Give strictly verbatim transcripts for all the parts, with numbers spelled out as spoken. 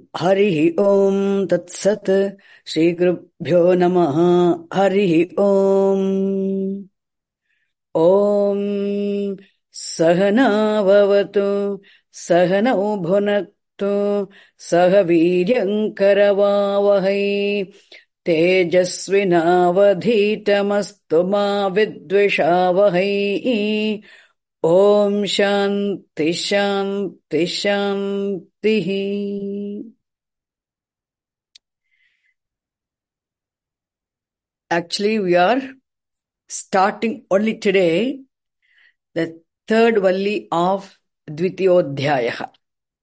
Harihi Om Tat Sat Shri Gurubhyo Namaha Harihi Om Om Sahana Vavatu Sahana Bhunaktu Sahaviryan Karavavahai Tejasvinavadhitamastu ma vidvishavahai. Om Shanti Shanti Shanti. Actually, we are starting only today the third valli of Dvitiyodhyayaha.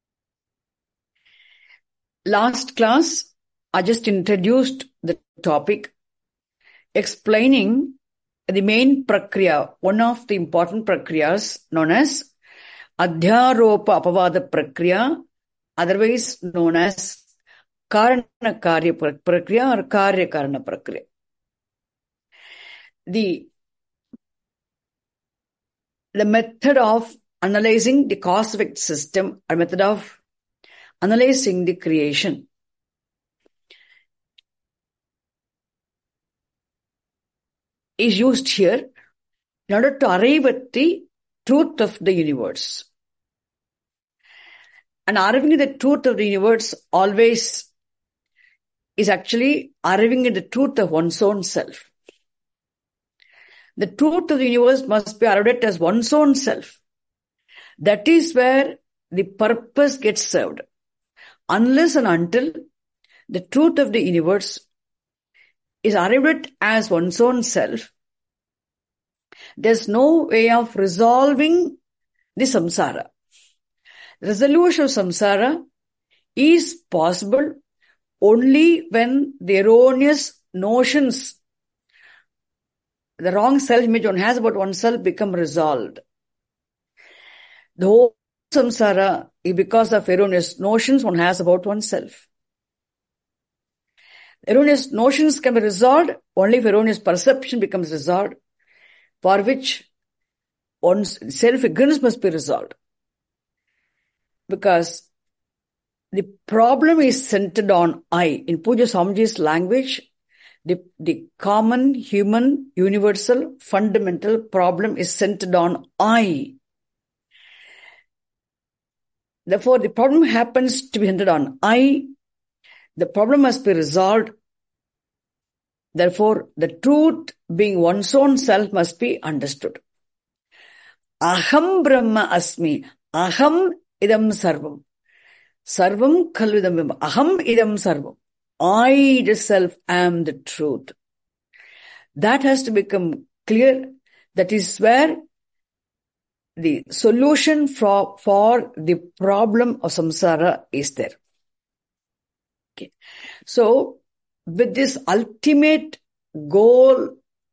Last class, I just introduced the topic, explaining the main prakriya, one of the important prakriyas known as Adhyaropa Apavada Prakriya, otherwise known as Karana Karya Prakriya or Karya Karana Prakriya. The, the method of analyzing the cause-effect system or method of analyzing the creation is used here in order to arrive at the truth of the universe. And arriving at the truth of the universe always is actually arriving at the truth of one's own self. The truth of the universe must be arrived at as one's own self. That is where the purpose gets served. Unless and until the truth of the universe is arrived at as one's own self, there's no way of resolving the samsara. Resolution of samsara is possible only when the erroneous notions, the wrong self-image one has about oneself, become resolved. The whole samsara is because of erroneous notions one has about oneself. Erroneous notions can be resolved only if erroneous perception becomes resolved, for which one's self-ignorance must be resolved. Because the problem is centered on I. In Pujya Swamiji's language, the, the common, human, universal, fundamental problem is centered on I. Therefore, the problem happens to be centered on I. The problem must be resolved. Therefore, the truth being one's own self must be understood. Aham Brahma Asmi. Aham idam sarvam. Sarvam khalvidam brahma. Aham idam sarvam. I itself am the truth. That has to become clear. That is where the solution for, for the problem of samsara is there. Okay. So, with this ultimate goal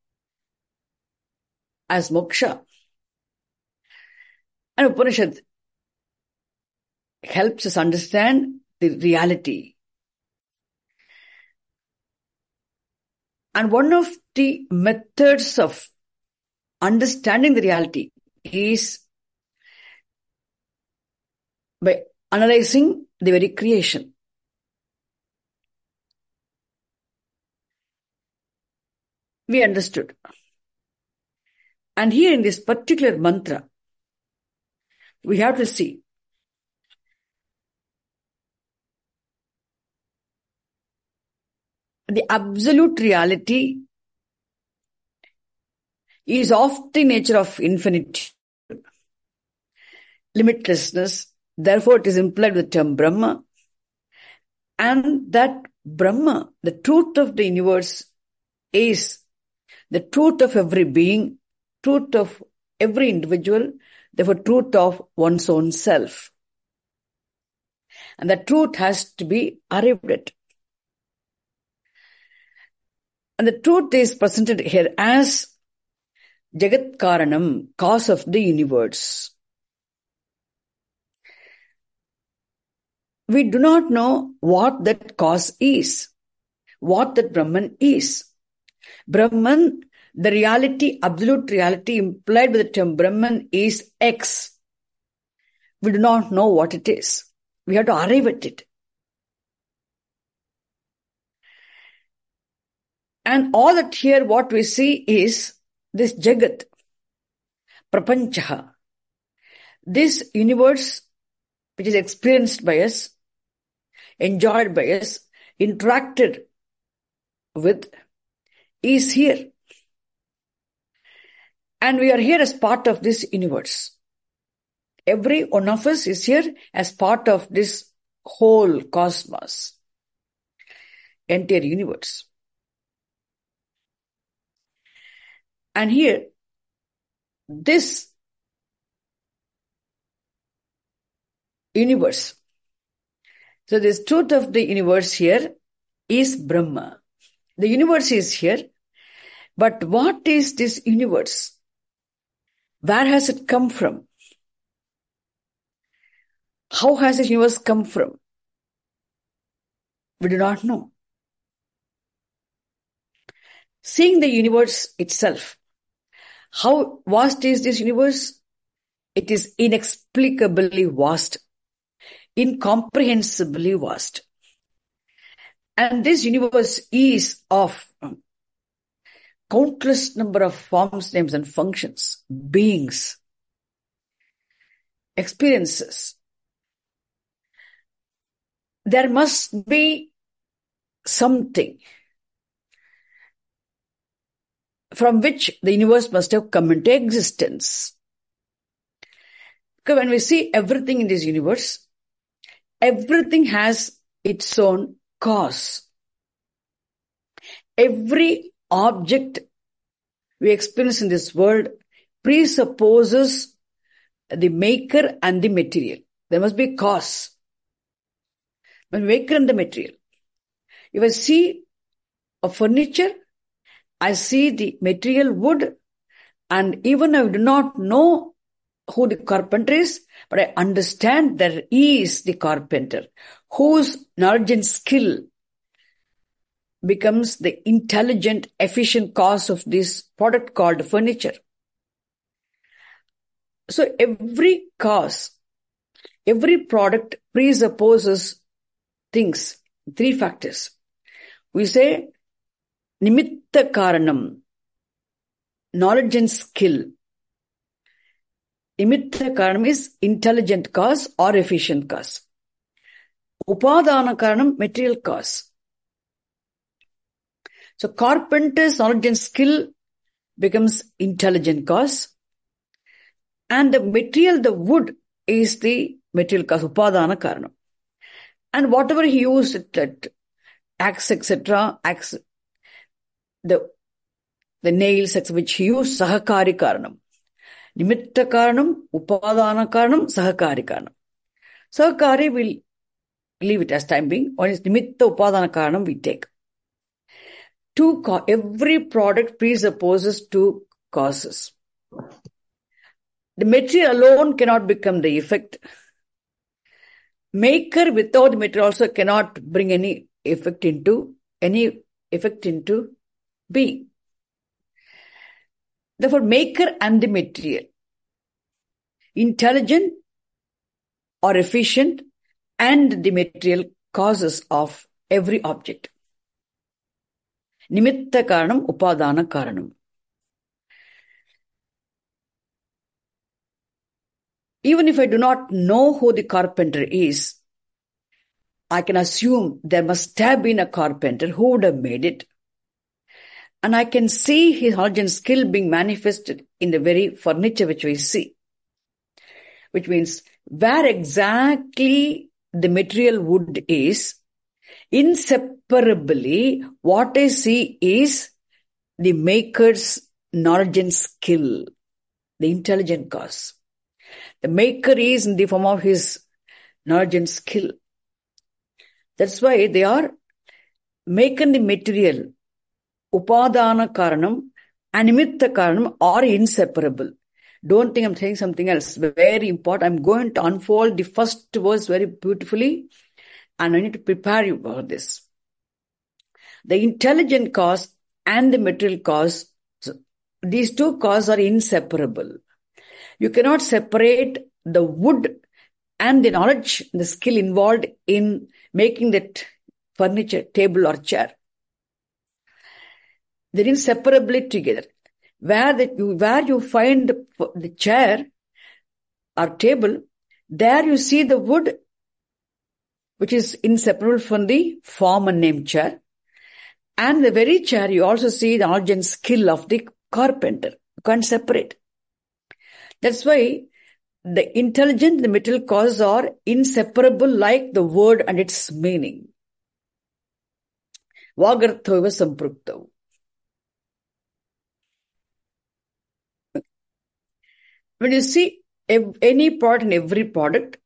as moksha, and Upanishad helps us understand the reality. And one of the methods of understanding the reality is by analyzing the very creation. We understood. And here in this particular mantra, we have to see the absolute reality is of the nature of infinitude, limitlessness. Therefore, it is implied with the term Brahma. And that Brahma, the truth of the universe, is the truth of every being, truth of every individual, therefore truth of one's own self. And that truth has to be arrived at. And the truth is presented here as Jagat Karanam, cause of the universe. We do not know what that cause is, what that Brahman is. Brahman, the reality, absolute reality implied by the term Brahman is X. We do not know what it is. We have to arrive at it. And all that here, what we see is this Jagat, Prapanchaha, this universe which is experienced by us, enjoyed by us, interacted with, is here. And we are here as part of this universe. Every one of us is here as part of this whole cosmos, entire universe. And here, this universe, so this truth of the universe here is Brahma. The universe is here, but what is this universe? Where has it come from? How has this universe come from? We do not know. Seeing the universe itself, how vast is this universe? It is inexplicably vast, incomprehensibly vast. And this universe is of countless number of forms, names, and functions, beings, experiences. There must be something from which the universe must have come into existence. Because when we see everything in this universe, everything has its own cause. Every object we experience in this world presupposes the maker and the material. There must be a cause. The maker and the material. If I see a furniture, I see the material wood, and even I do not know who the carpenter is, but I understand there is the carpenter whose knowledge and skill becomes the intelligent, efficient cause of this product called furniture. So every cause, every product presupposes things, three factors. We say nimitta karanam, knowledge and skill. Nimitta karanam is intelligent cause or efficient cause. Upadana karanam, material cause. So carpenter's knowledge and skill becomes intelligent cause. And the material, the wood, is the material cause, upadana karanam. And whatever he used, that axe, et cetera, axe, the, the nails, which he used, sahakari karanam. Nimitta karanam, upadana karanam, sahakari karanam. Sahakari will leave it as time being. One is nimitta upadana karanam we take. Two, every product presupposes two causes. The material alone cannot become the effect. Maker without the material also cannot bring any effect into, any effect into being. Therefore, maker and the material, intelligent or efficient, and the material causes of every object. Nimitta karanam, upadana karanam. Even if I do not know who the carpenter is, I can assume there must have been a carpenter who would have made it. And I can see his knowledge and skill being manifested in the very furniture which we see. Which means where exactly the material wood is, inseparably what I see is the maker's knowledge and skill, the intelligent cause. The maker is in the form of his knowledge and skill. That's why they are making the material, upadana karanam and nimitta karanam, are inseparable. Don't think I'm saying something else. Very important. I'm going to unfold the first verse very beautifully, and I need to prepare you for this. The intelligent cause and the material cause, these two causes are inseparable. You cannot separate the wood and the knowledge, the skill involved in making that furniture, table or chair. They're inseparably together. Where, the, where you find the, the chair or table, there you see the wood, which is inseparable from the form and name chair. And the very chair, you also see the knowledge and skill of the carpenter. You can't separate. That's why the intelligent and the material causes are inseparable like the word and its meaning. Vagarthova sampruktav. When you see any product and every product,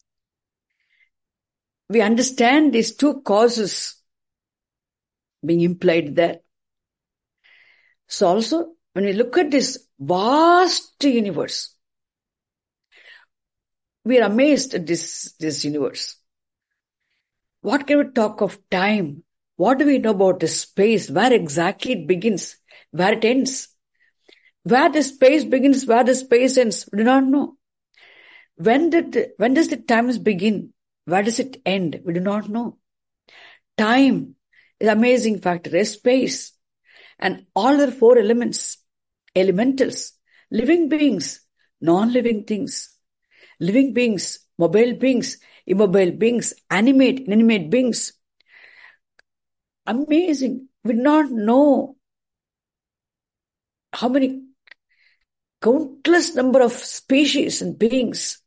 we understand these two causes being implied there. So also, when we look at this vast universe, we are amazed at this, this universe. What can we talk of time? What do we know about the space? Where exactly it begins? Where it ends? Where the space begins, where the space ends, we do not know. When did, when does the time begin? Where does it end? We do not know. Time is an amazing factor. There's space. And all the four elements, elementals, living beings, non-living things, living beings, mobile beings, immobile beings, animate, inanimate beings. Amazing. We do not know how many countless number of species and beings.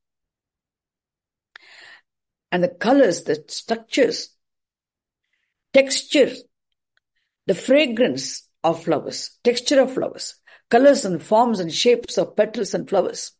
And the colors, the structures, texture, the fragrance of flowers, texture of flowers, colors and forms and shapes of petals and flowers,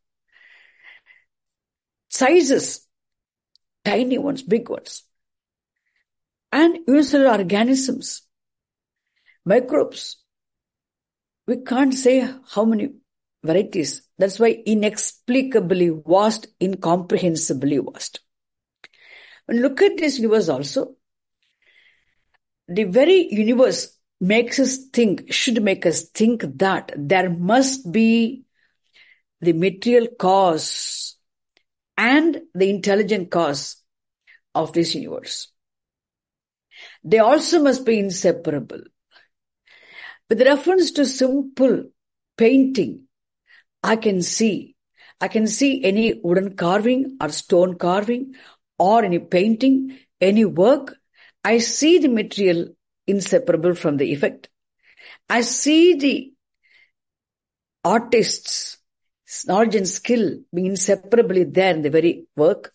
sizes, tiny ones, big ones, and unicellular organisms, microbes. We can't say how many varieties. That's why inexplicably vast, incomprehensibly vast. When you look at this universe also, the very universe makes us think, should make us think that there must be the material cause and the intelligent cause of this universe. They also must be inseparable. With reference to simple painting, I can see, I can see any wooden carving or stone carving or any painting, any work. I see the material inseparable from the effect. I see the artist's knowledge and skill being inseparably there in the very work.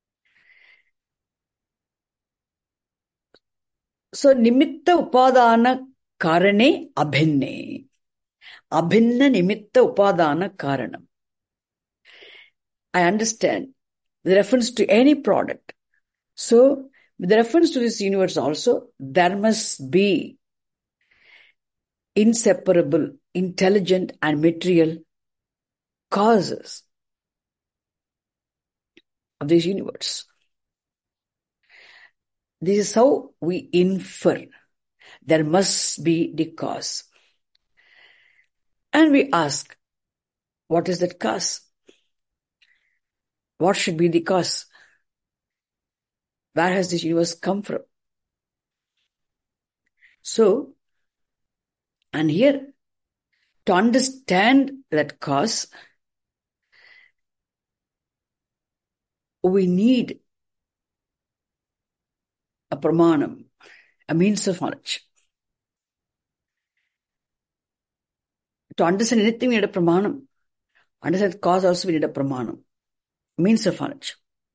So, nimitta upadana karane abhinne. Abhinna nimitta upadana karanam. I understand with reference to any product. So, with reference to this universe also, there must be inseparable, intelligent and material causes of this universe. This is how we infer. There must be the cause. And we ask, what is that cause? What should be the cause? Where has this universe come from? So, and here, to understand that cause, we need a pramanam, a means of knowledge. To understand anything, we need a pramanam. Understand the cause also, we need a pramanam, means of knowledge.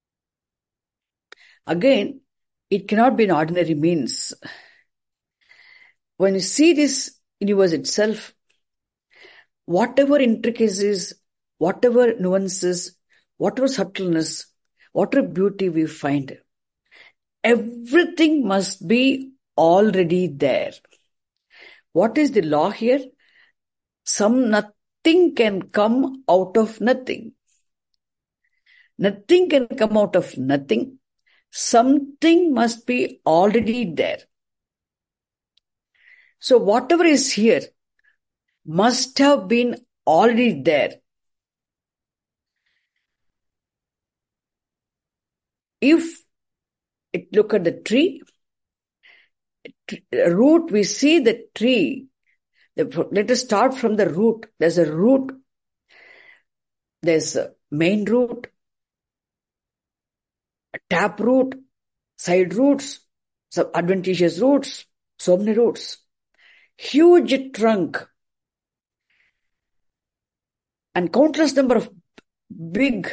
Again, it cannot be an ordinary means. When you see this universe itself, whatever intricacies, whatever nuances, whatever subtleness, whatever beauty we find, everything must be already there. What is the law here? Some nothing can come out of nothing. Nothing can come out of nothing. Something must be already there. So whatever is here must have been already there. If it, look at the tree, root, we see the tree Let us start from the root. There's a root. There's a main root, a tap root, side roots, some adventitious roots, so many roots. Huge trunk and countless number of big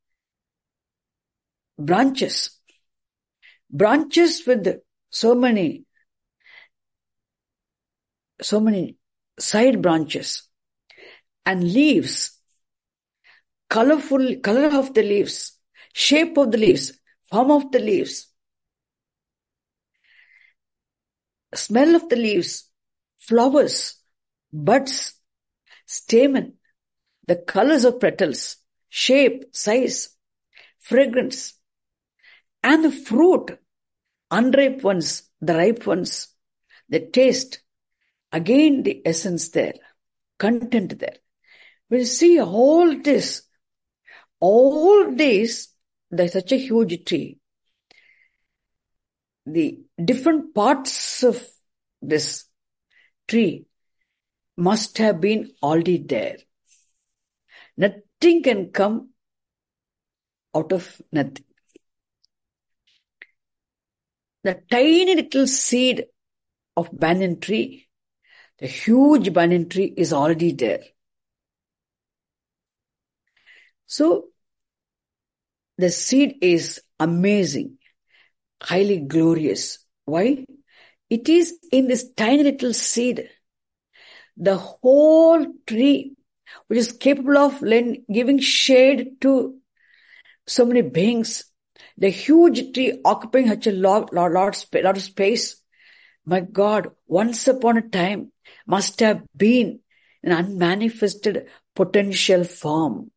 branches. Branches with so many, so many side branches and leaves. Colorful, color of the leaves, shape of the leaves, form of the leaves, smell of the leaves, flowers, buds, stamen, the colors of petals, shape, size, fragrance, and the fruit, unripe ones, the ripe ones, the taste, again the essence there, content there. We'll see all this. All this, there's such a huge tree. The different parts of this tree must have been already there. Nothing can come out of nothing. The tiny little seed of banyan tree, the huge banyan tree is already there. So, the seed is amazing, highly glorious. Why? It is in this tiny little seed, the whole tree, which is capable of giving shade to so many beings, the huge tree occupying such a lot, lot, lot, lot of space, my God, once upon a time must have been an unmanifested potential form.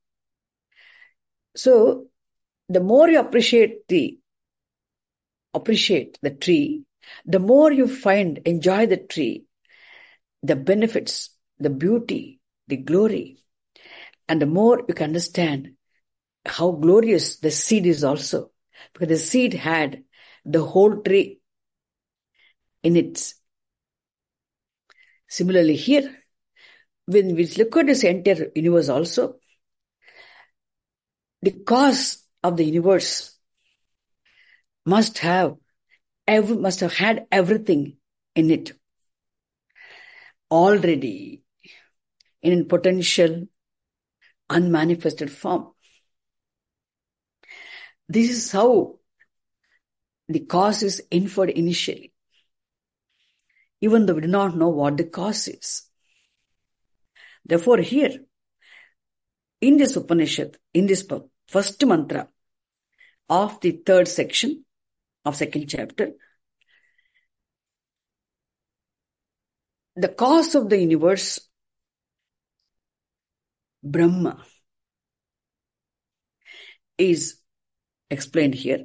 So, the more you appreciate the appreciate the tree, the more you find, enjoy the tree, the benefits, the beauty, the glory, and the more you can understand how glorious the seed is also, because the seed had the whole tree in it. Similarly here, when we look at this entire universe also, the cause of the universe must have ev- must have had everything in it already in a potential unmanifested form. This is how the cause is inferred initially, even though we do not know what the cause is. Therefore, here, in this Upanishad, in this first mantra of the third section of second chapter, the cause of the universe, Brahma, is explained here.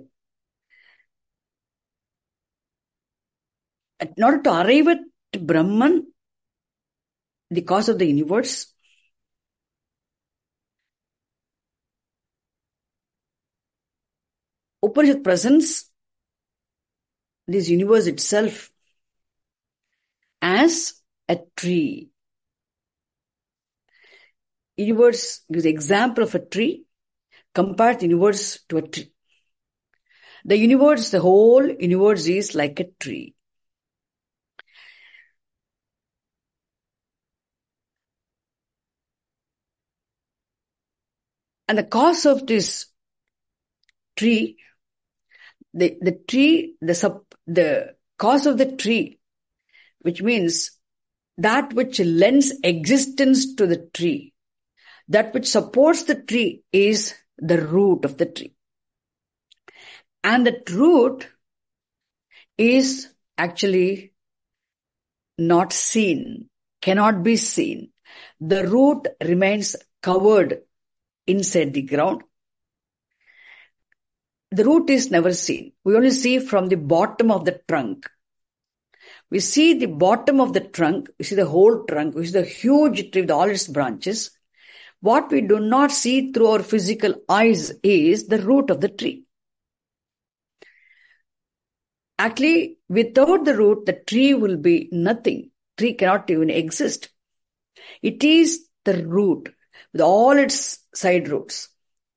In order to arrive at Brahman, the cause of the universe, Upanishad presents this universe itself as a tree. Universe gives the example of a tree. Compare the universe to a tree. The universe, the whole universe is like a tree. And the cause of this tree, the, the tree, the sub, the cause of the tree, which means that which lends existence to the tree, that which supports the tree is the root of the tree. And that root is actually not seen, cannot be seen. The root remains covered inside the ground. The root is never seen. We only see from the bottom of the trunk. We see the bottom of the trunk, we see the whole trunk, we see the huge tree with all its branches. What we do not see through our physical eyes is the root of the tree. Actually, without the root, the tree will be nothing. tree cannot even exist. It is the root with all its side roots.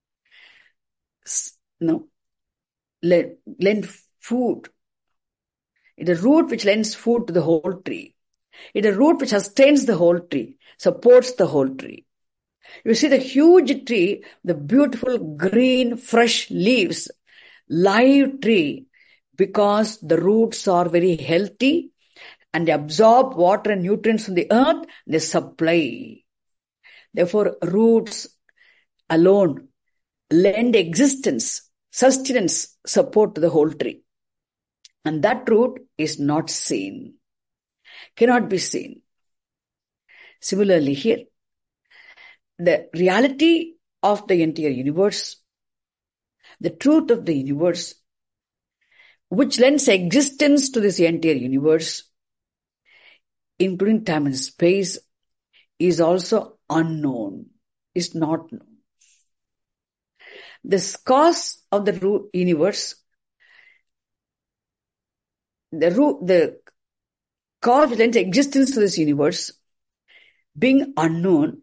No, lend, lend food. It is a root which lends food to the whole tree. It is a root which sustains the whole tree, supports the whole tree. You see the huge tree, the beautiful green, fresh leaves, live tree, because the roots are very healthy and they absorb water and nutrients from the earth, they supply. Therefore, roots alone lend existence, sustenance, support to the whole tree. And that root is not seen, cannot be seen. Similarly here, the reality of the entire universe, the truth of the universe, which lends existence to this entire universe, including time and space, is also unknown, is not known. The cause of the universe, the root, the cause which lends existence to this universe, being unknown,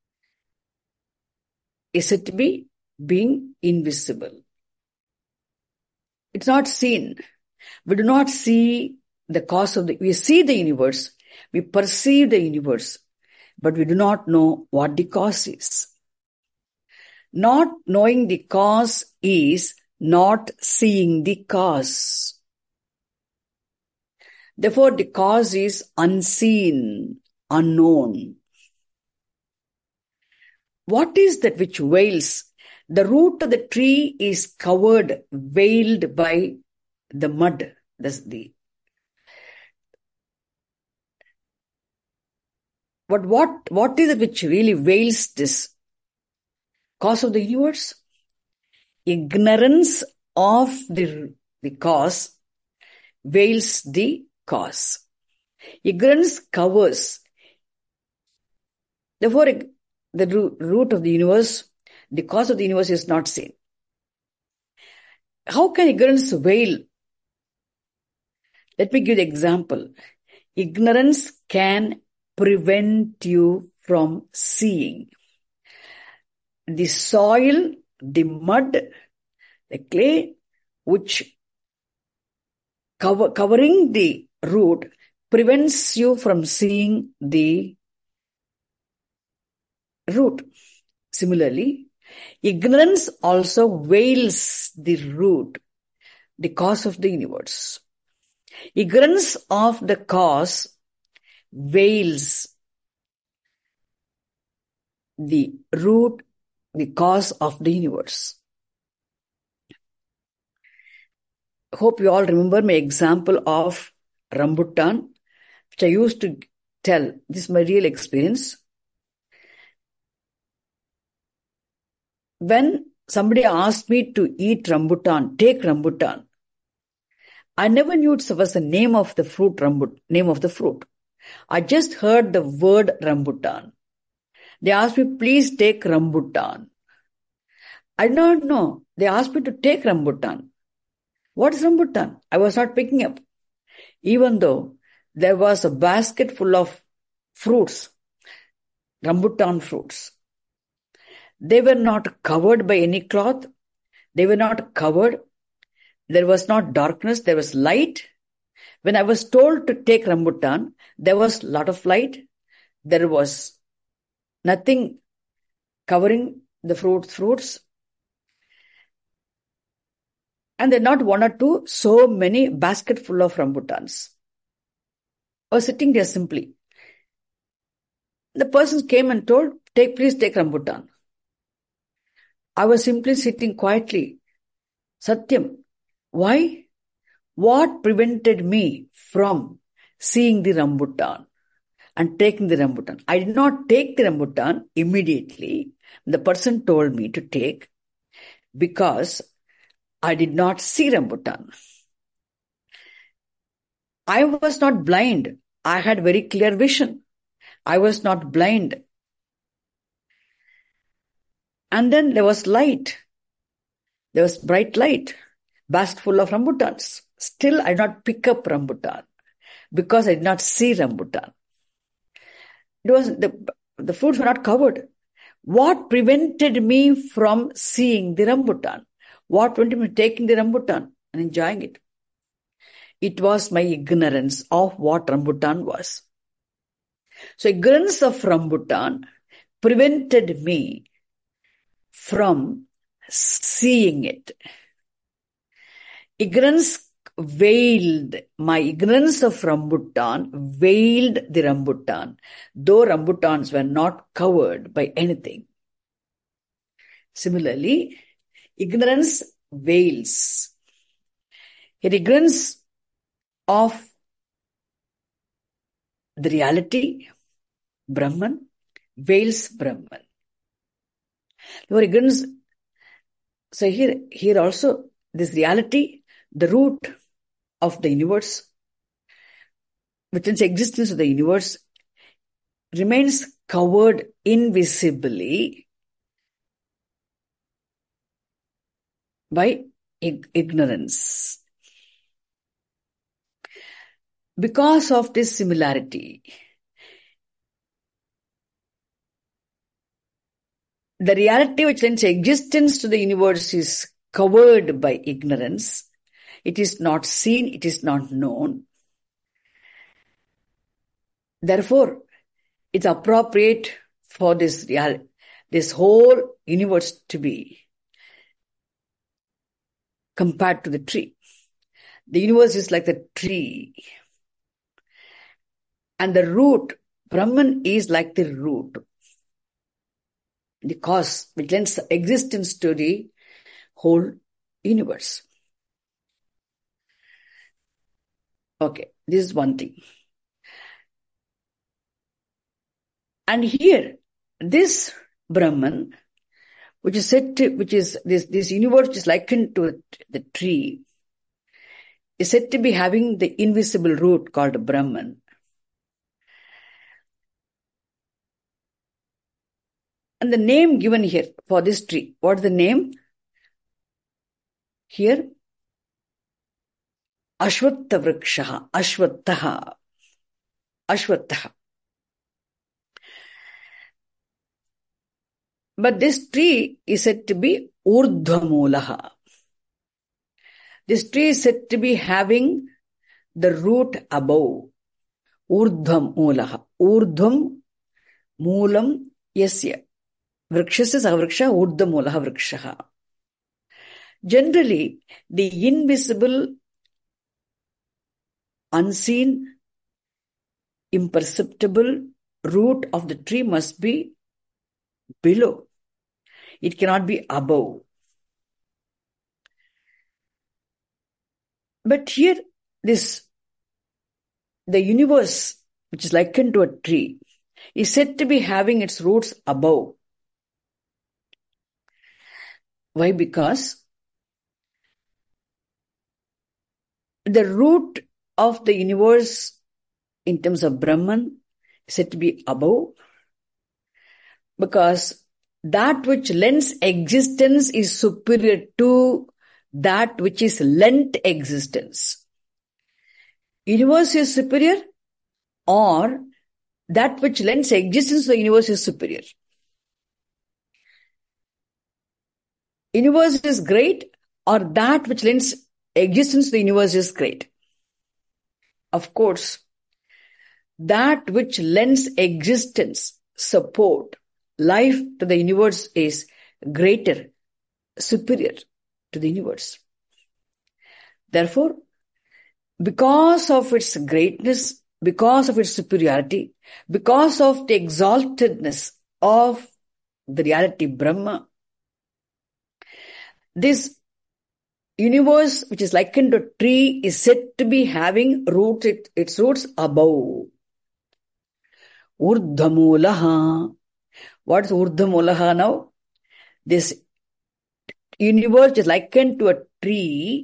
is said to be being invisible. It's not seen. We do not see the cause of the, we see the universe, we perceive the universe, but we do not know what the cause is. Not knowing the cause is not seeing the cause. Therefore, the cause is unseen, unknown. What is that which veils? The root of the tree is covered, veiled by the mud. That's the But what, what is it which really veils this cause of the universe? Ignorance of the, the cause veils the cause. Ignorance covers. Therefore, the root of the universe, the cause of the universe is not seen. How can ignorance veil? Let me give the example. Ignorance can prevent you from seeing. The soil, the mud, the clay, which cover, covering the root, prevents you from seeing the root. Similarly, ignorance also veils the root, the cause of the universe. Ignorance of the cause veils the root, the cause of the universe. Hope you all remember my example of rambutan, which I used to tell. This is my real experience. When somebody asked me to eat rambutan, take rambutan, I never knew it was the name of the fruit, rambut, name of the fruit. I just heard the word rambutan. They asked me, please take rambutan. I did not know. They asked me to take rambutan. What is rambutan? I was not picking up. Even though there was a basket full of fruits, rambutan fruits. They were not covered by any cloth. They were not covered. There was not darkness. There was light. When I was told to take rambutan, there was a lot of light. There was nothing covering the fruits, fruits. And there are not one or two, so many basket full of rambutans. I was sitting there simply. The person came and told, take, please take rambutan. I was simply sitting quietly. Satyam. Why? What prevented me from seeing the rambutan and taking the rambutan? I did not take the rambutan immediately. The person told me to take because I did not see rambutan. I was not blind. I had very clear vision. I was not blind. And then there was light. There was bright light, basket full of rambutans. Still, I did not pick up rambutan because I did not see rambutan. it was the, the fruits were not covered. What prevented me from seeing the rambutan? What prevented me from taking the rambutan and enjoying it? It was my ignorance of what rambutan was. So ignorance of rambutan prevented me from seeing it. Ignorance veiled, my ignorance of rambutan veiled the rambutan, though rambutans were not covered by anything. Similarly, ignorance veils. Ignorance of the reality, Brahman, veils Brahman. Your ignorance, so here, here also, this reality, the root of the universe, within the existence of the universe, remains covered invisibly by ig- ignorance. Because of this similarity, the reality which lends existence to the universe is covered by ignorance. It is not seen, it is not known. Therefore, it's appropriate for this real, this whole universe to be compared to the tree. The universe is like the tree. And the root, Brahman is like the root. The cause which lends existence to the whole universe. Okay, this is one thing. And here, this Brahman, which is said to, which is this, this universe which is likened to the tree, is said to be having the invisible root called Brahman. And the name given here for this tree, what's the name? Here, Ashwattha Vrikshaha, Ashwattha, Ashwattha. But this tree is said to be Urdhvamulaha. This tree is said to be having the root above. Urdhvam Mulaha. Urdhvam Mulam Yasya. Vrikshasya Savriksha Urdhvamulaha Vrikshaha. Generally, the invisible, unseen, imperceptible root of the tree must be below. It cannot be above. But here, this, the universe, which is likened to a tree, is said to be having its roots above. Why? Because the root of the universe in terms of Brahman is said to be above, because that which lends existence is superior to that which is lent existence. Universe is superior, or that which lends existence to the universe is superior. Universe is great, or that which lends existence to the universe is great. Of course, that which lends existence, support, life to the universe is greater, superior to the universe. Therefore, because of its greatness, because of its superiority, because of the exaltedness of the reality Brahma, this universe, which is likened to a tree, is said to be having roots, it, its roots above. Urdhvamulaha. What is Urdhvamulaha now? This universe is likened to a tree,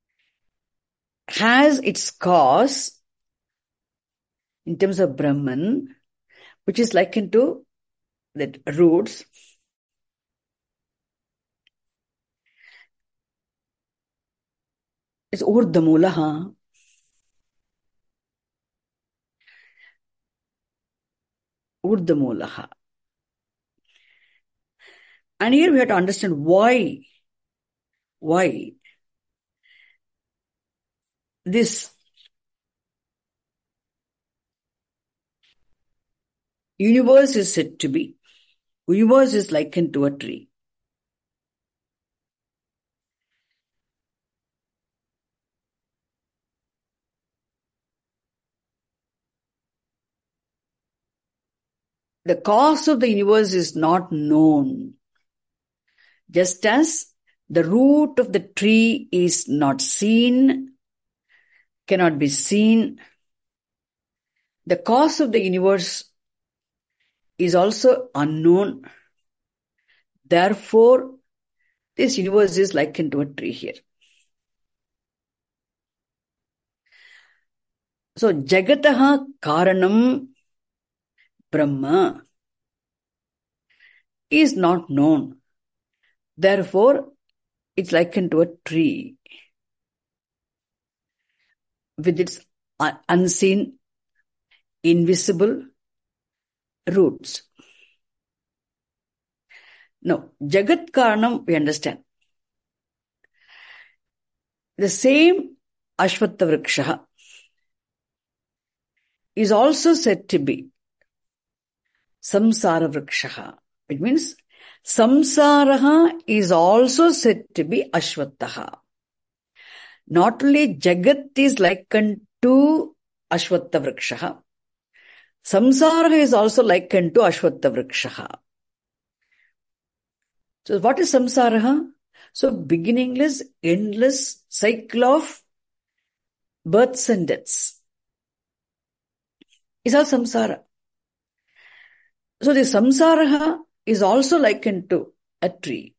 has its cause in terms of Brahman, which is likened to the roots. It's Urdhvamulaha. Urdhamulaha. And here we have to understand why, why this universe is said to be. Universe is likened to a tree. The cause of the universe is not known. Just as the root of the tree is not seen, cannot be seen, the cause of the universe is also unknown. Therefore, this universe is likened to a tree here. So, Jagataha Karanam Brahma is not known. Therefore, it's likened to a tree with its unseen, invisible roots. Now, Jagat Karanam, we understand. The same Ashwattha Vriksha is also said to be Samsara Vriksha. It means Samsaraha is also said to be Ashwattaha. Not only Jagat is likened to Ashwattha Vriksha, Samsara is also likened to Ashwattha Vriksha. So what is Samsara? So beginningless, endless cycle of births and deaths is all samsara. So the samsara is also likened to a tree.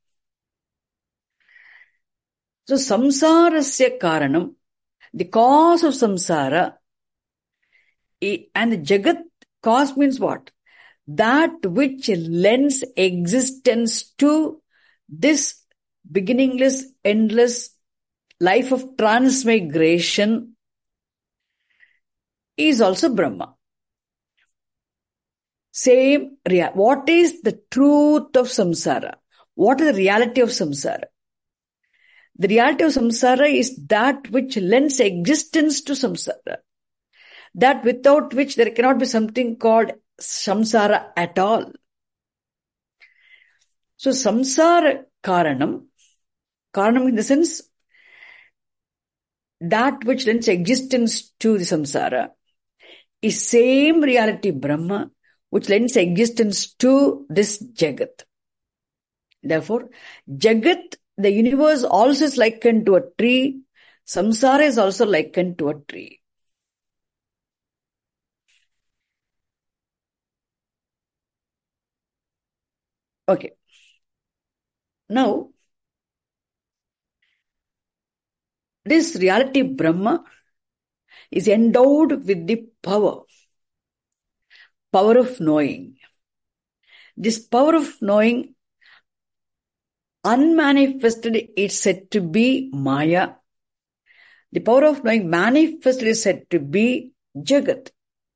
So samsarasya karanam, the cause of samsara, and the jagat, cause means what? That which lends existence to this beginningless, endless life of transmigration is also Brahma. Same, what is the truth of samsara? What is the reality of samsara? The reality of samsara is that which lends existence to samsara. That without which there cannot be something called samsara at all. So samsara karanam, karanam in the sense that which lends existence to the samsara is same reality Brahma which lends existence to this Jagat. Therefore, Jagat, the universe also is likened to a tree. Samsara is also likened to a tree. Okay. Now, this reality Brahma is endowed with the power, power of knowing. This power of knowing, unmanifested, is said to be Maya. The power of knowing manifested is said to be Jagat.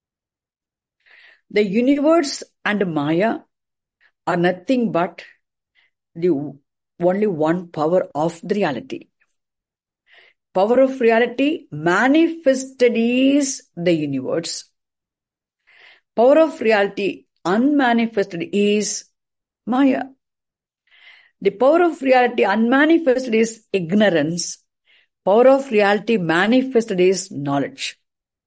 The universe and Maya are nothing but the only one power of the reality. Power of reality manifested is the universe. Power of reality unmanifested is Maya. The power of reality unmanifested is ignorance. Power of reality manifested is knowledge.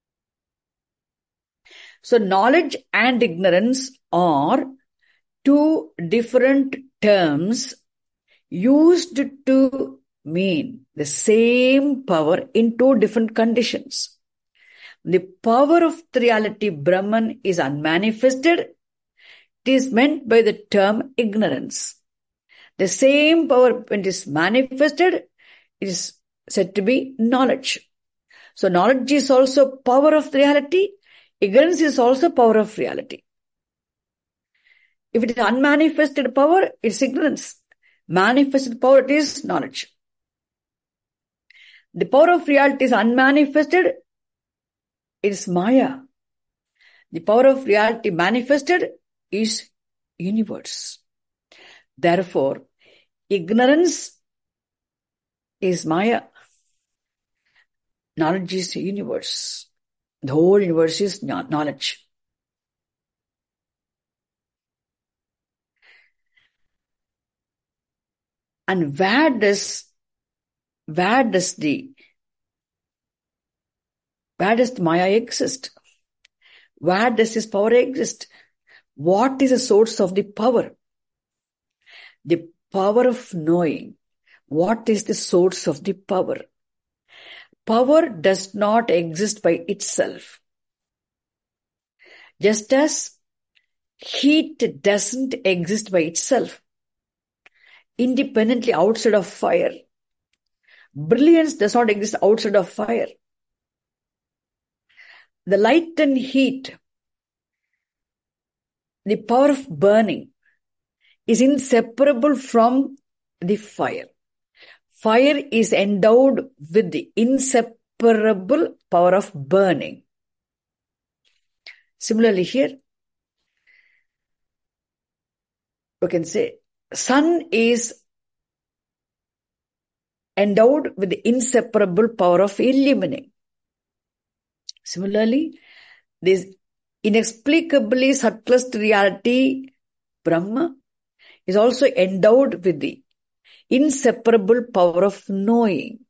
So knowledge and ignorance are two different terms used to mean the same power in two different conditions. The power of the reality Brahman is unmanifested. It is meant by the term ignorance. The same power when it is manifested is said to be knowledge. So knowledge is also power of reality. Ignorance is also power of reality. If it is unmanifested power, it's ignorance. Manifested power, it is knowledge. The power of reality is unmanifested, it is Maya. The power of reality manifested is universe. Therefore, ignorance is Maya. Knowledge is the universe. The whole universe is knowledge. And where does, where does the, where does the Maya exist? Where does this power exist? What is the source of the power? The power of knowing. What is the source of the power? Power does not exist by itself. Just as heat doesn't exist by itself, independently outside of fire. Brilliance does not exist outside of fire. The light and heat, the power of burning, is inseparable from the fire. Fire is endowed with the inseparable power of burning. Similarly here, we can say sun is endowed with the inseparable power of illumining. Similarly, this inexplicably subtlest reality, Brahma, is also endowed with the inseparable power of knowing.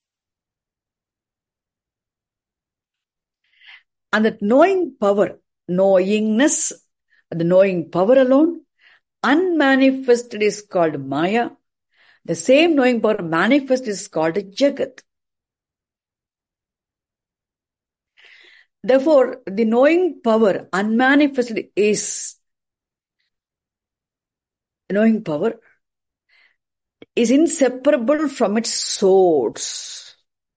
And that knowing power, knowingness, the knowing power alone, unmanifested is called Maya. The same knowing power manifest is called Jagat. Therefore, the knowing power unmanifested is knowing power is inseparable from its source.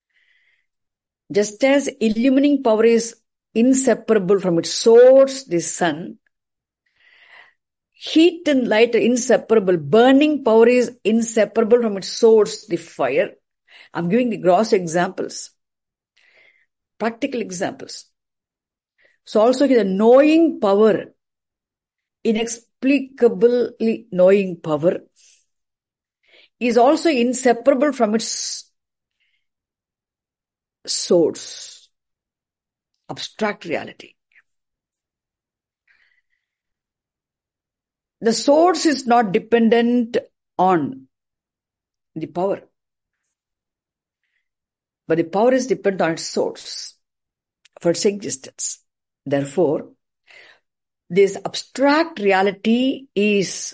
Just as illumining power is inseparable from its source, the sun, heat and light are inseparable. Burning power is inseparable from its source, the fire. I'm giving the gross examples, practical examples. So also here, the knowing power, inexplicably knowing power, is also inseparable from its source, abstract reality. The source is not dependent on the power, but the power is dependent on its source for its existence. Therefore, this abstract reality is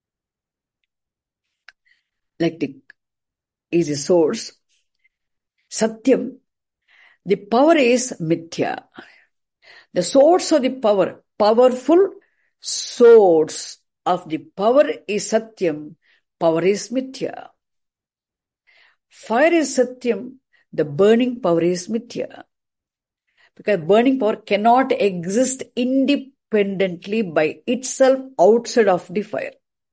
like the is the source. Satyam, the power is mithya. The source of the power, powerful source of the power is Satyam, power is mithya. Fire is Satyam, the burning power is mithya. Because burning power cannot exist independently by itself outside of the fire.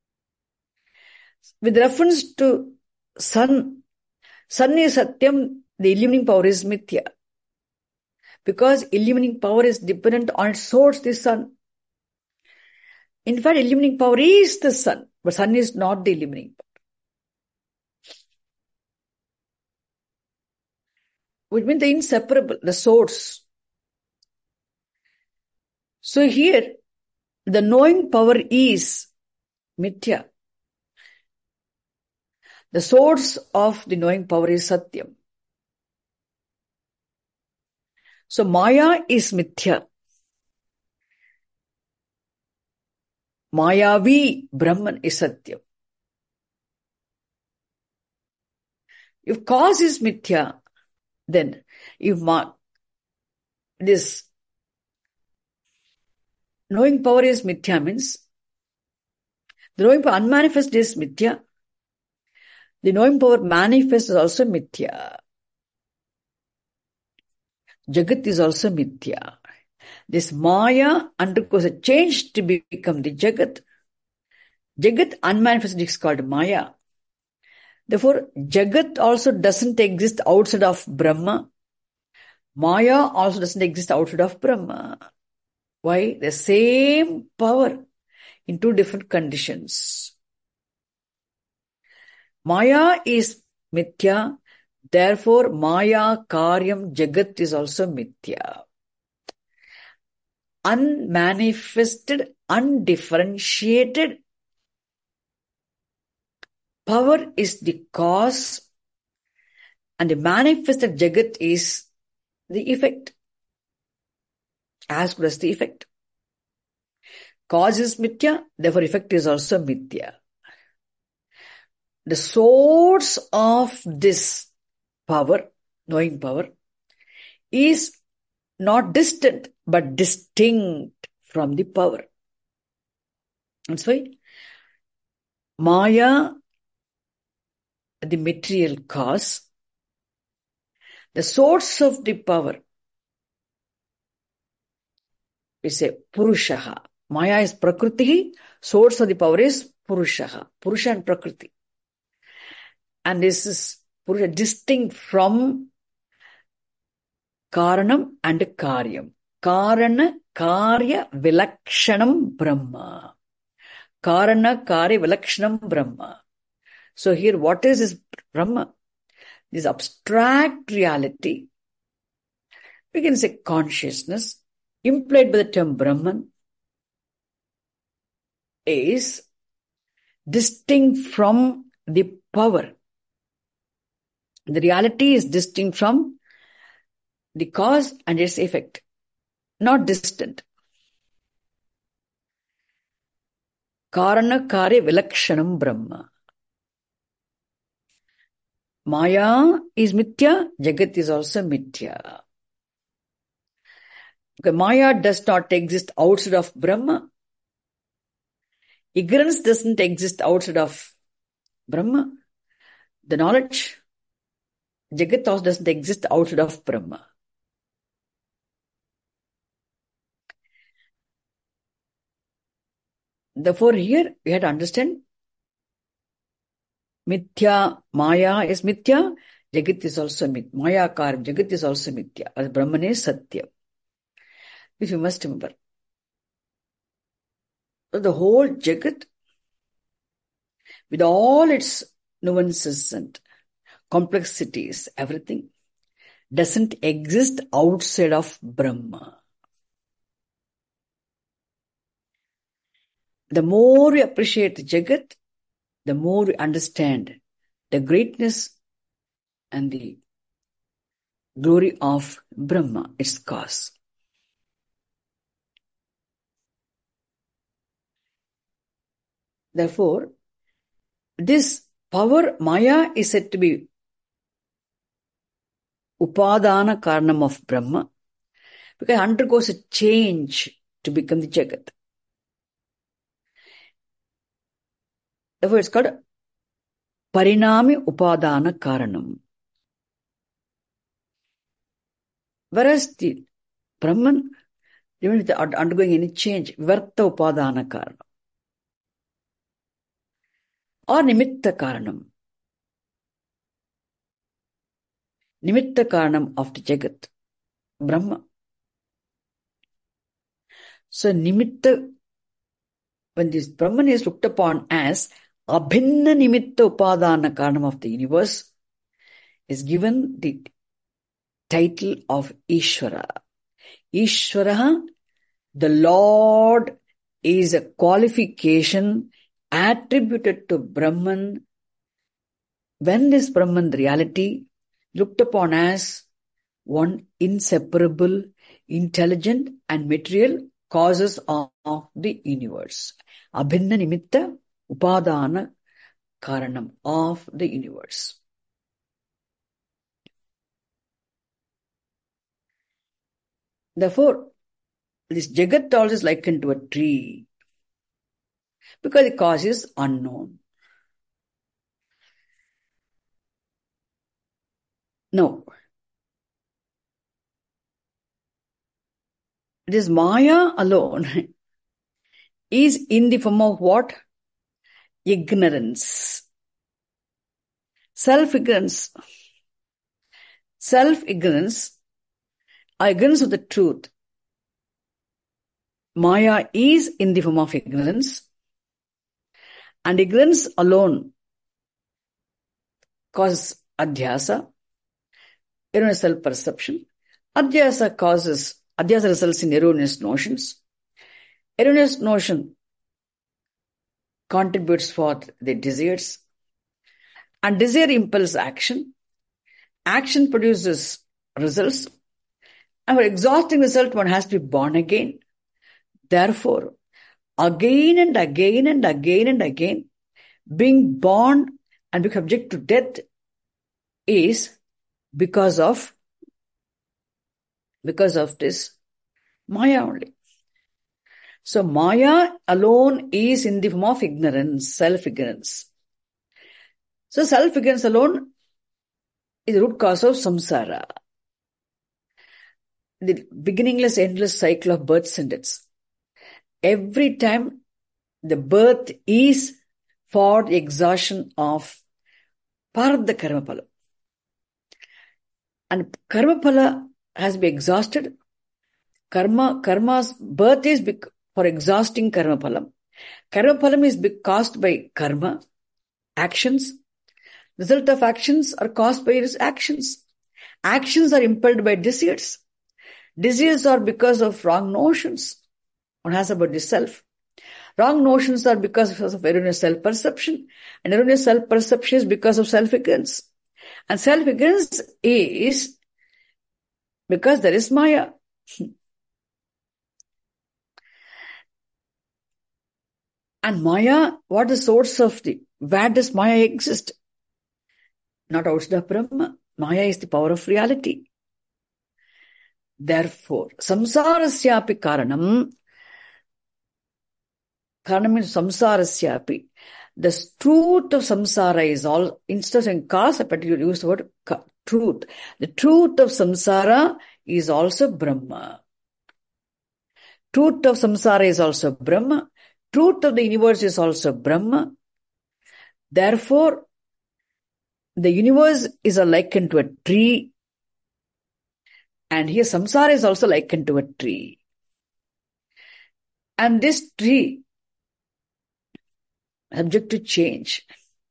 With reference to sun, sun is Satyam, the illumining power is mithya. Because illumining power is dependent on its source, the sun. In fact, illumining power is the sun, but sun is not the illumining power. Which means the inseparable, the source. So here, the knowing power is mithya. The source of the knowing power is Satyam. So Maya is mithya. Mayavi Brahman is Satyam. If cause is mithya, then if ma- this knowing power is mithya means the knowing power unmanifest is mithya. The knowing power manifest is also mithya. Jagat is also mithya. This Maya undergoes a change to become the Jagat. Jagat unmanifested is called Maya. Therefore, Jagat also doesn't exist outside of Brahma. Maya also doesn't exist outside of Brahma. Why? The same power in two different conditions. Maya is mithya, therefore Maya karyam jagat is also mithya. Unmanifested, undifferentiated power is the cause, and the manifested jagat is the effect, as good as the effect. Cause is mithya, therefore effect is also mithya. The source of this power, knowing power, is not distant but distinct from the power. That's why Maya, the material cause, the source of the power, we say Purushaha. Maya is Prakriti, source of the power is Purushaha. Purusha and Prakriti. And this is Purusha distinct from Karanam and Karyam. Karana Karya Vilakshanam Brahma. Karana Karya Vilakshanam Brahma. So here what is this Brahma? This abstract reality, we can say consciousness, implied by the term Brahman, is distinct from the power. The reality is distinct from the cause and its effect, not distant. Karana Karya Vilakshanam Brahma. Maya is mithya, Jagat is also mithya. Okay, Maya does not exist outside of Brahma. Ignorance doesn't exist outside of Brahma. The knowledge, Jagat also doesn't exist outside of Brahma. Therefore, here we have to understand mithya, Maya is mithya, Jagat is also mithya. Maya Karyam, Jagat is also mithya. As Brahman is Satya. Which we must remember. So the whole Jagat, with all its nuances and complexities, everything, doesn't exist outside of Brahma. The more we appreciate the Jagat, the more we understand the greatness and the glory of Brahma, its cause. Therefore, this power, Maya, is said to be Upadana Karanam of Brahma, because it undergoes a change to become the Jagat. Therefore, it's called Parinami Upadana Karanam. Whereas the Brahman, even without undergoing any change, Vivarta Upadana Karanam. Or Nimitta Karanam. Nimitta Karanam of the Jagat, Brahma. So Nimitta, when this Brahman is looked upon as Abhinna Nimitta Upadana Karanam of the universe, is given the title of Ishvara. Ishvara, the Lord, is a qualification attributed to Brahman when this Brahman reality looked upon as one inseparable, intelligent and material causes of, of the universe. Abhinna Nimitta Upadana Karanam of the universe. Therefore, this Jagat also is likened to a tree because the cause is unknown. Now, this Maya alone is in the form of what? Ignorance. Self-ignorance. Self-ignorance, ignorance of the truth. Maya is in the form of ignorance, and ignorance alone causes adhyasa, erroneous self-perception. Adhyasa causes, adhyasa results in erroneous notions. Erroneous notion contributes for the desires, and desire impels action. Action produces results, and for exhausting result, one has to be born again. Therefore, again and again and again and again, being born and being subject to death is because of because of this Maya only. So Maya alone is in the form of ignorance, self-ignorance. So self-ignorance alone is the root cause of samsara, the beginningless, endless cycle of births and deaths. Every time the birth is for the exhaustion of Prarabdha karma phala. And karma phala has been exhausted. Karma, karma's birth is for exhausting karma phalam. Karma phalam is caused by karma, actions. Result of actions are caused by his actions. Actions are impelled by desires. Desires are because of wrong notions one has about the self. Wrong notions are because of erroneous self-perception. And erroneous self-perception is because of self-ignorance. And self-ignorance is because there is Maya. And Maya, what is the source of the, where does Maya exist? Not outside of Brahma. Maya is the power of reality. Therefore, samsarasyapi karanam, karanam means samsarasyapi. The truth of samsara is all, instead of saying cause, but you use the word truth. The truth of samsara is also Brahma. Truth of samsara is also Brahma. Truth of the universe is also Brahma. Therefore, the universe is likened to a tree. And here samsara is also likened to a tree. And this tree, subject to change,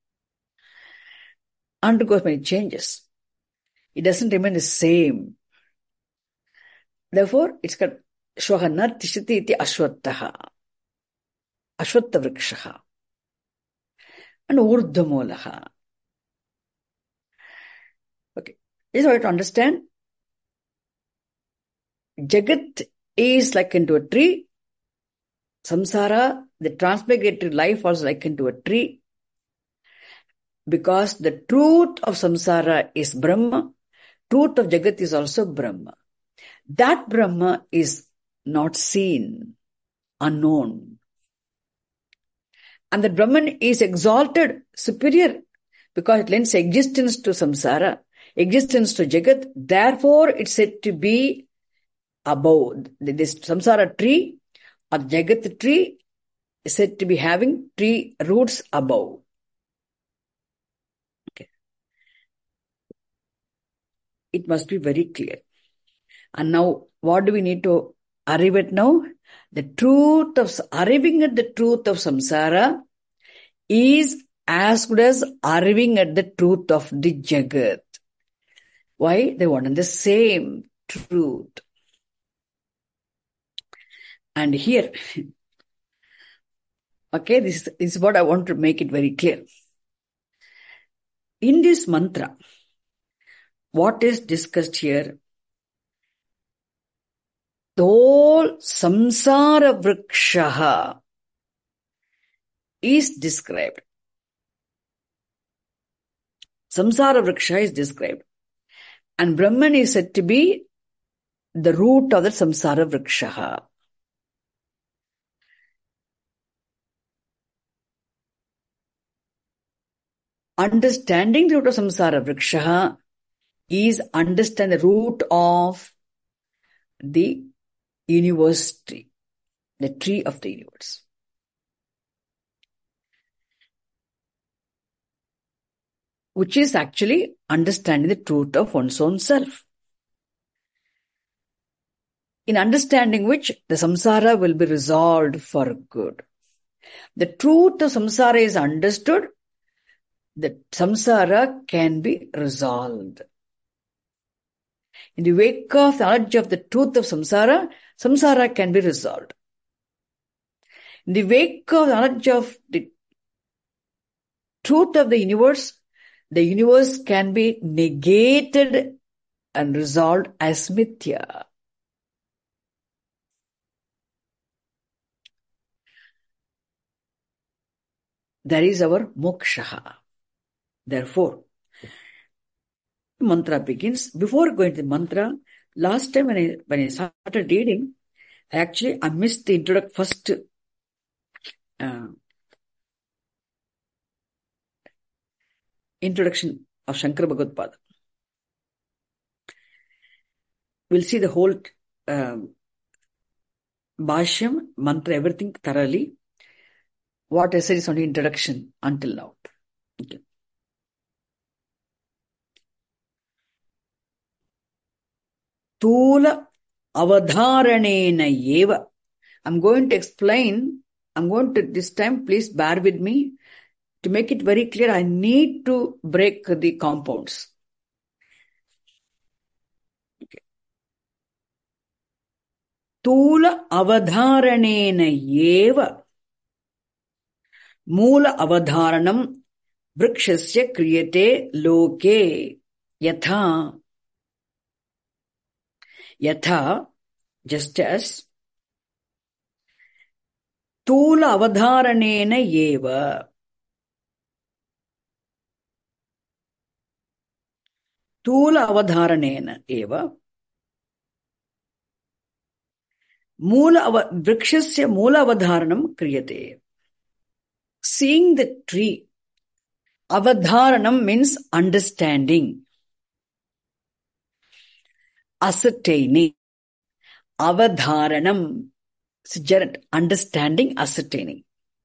undergoes many changes. It doesn't remain the same. Therefore, it's called Shvahana Tishati iti Ashwattaha. Ashwatta Vrikshaha. And Urdhamolaha. Okay. This is how you have to understand. Jagat is likened to a tree. Samsara, the transmigratory life, was likened to a tree. Because the truth of samsara is Brahma. Truth of Jagat is also Brahma. That Brahma is not seen, unknown. And the Brahman is exalted, superior, because it lends existence to samsara, existence to Jagat. Therefore, it's said to be above. This samsara tree or Jagat tree is said to be having tree roots above. Okay. It must be very clear. And now, what do we need to arrive at now? The truth of, arriving at the truth of samsara is as good as arriving at the truth of the Jagat. Why? They want the same truth. And here, okay, this, this is what I want to make it very clear. In this mantra, what is discussed here? The whole samsara vrikshaha is described. Samsara vriksha is described. And Brahman is said to be the root of the samsara vrikshaha. Understanding the root of samsara vrikshaha is understand the root of the universe tree, the tree of the universe. Which is actually understanding the truth of one's own self. in understanding which the samsara will be resolved for good. The truth of samsara is understood, the samsara can be resolved. In the wake of the knowledge of the truth of samsara, samsara can be resolved. In the wake of the knowledge of the truth of the universe, the universe can be negated and resolved as mithya. That is our moksha. Therefore, the mantra begins. Before going to the mantra, last time when I, when I started reading, actually I missed the introduction first uh, introduction of Shankara Bhagavad-pada. We'll see the whole um, Bhashyam, mantra, everything thoroughly. What I said is only introduction until now. Okay. Tula avadharanena eva. I'm going to explain. I'm going to, this time, please bear with me. To make it very clear, I need to break the compounds. Okay. Tula avadharanena eva. Moola avadharanam vrikshasya kriyate loke yatha. Yatha, just as Tula avadharanena eva. Tula avadharanena eva. Moola vrikshasya moola avadharanam kriyate. Seeing the tree. Avadharanam means understanding. Ascertaining. Avadharanam. Understanding, ascertaining.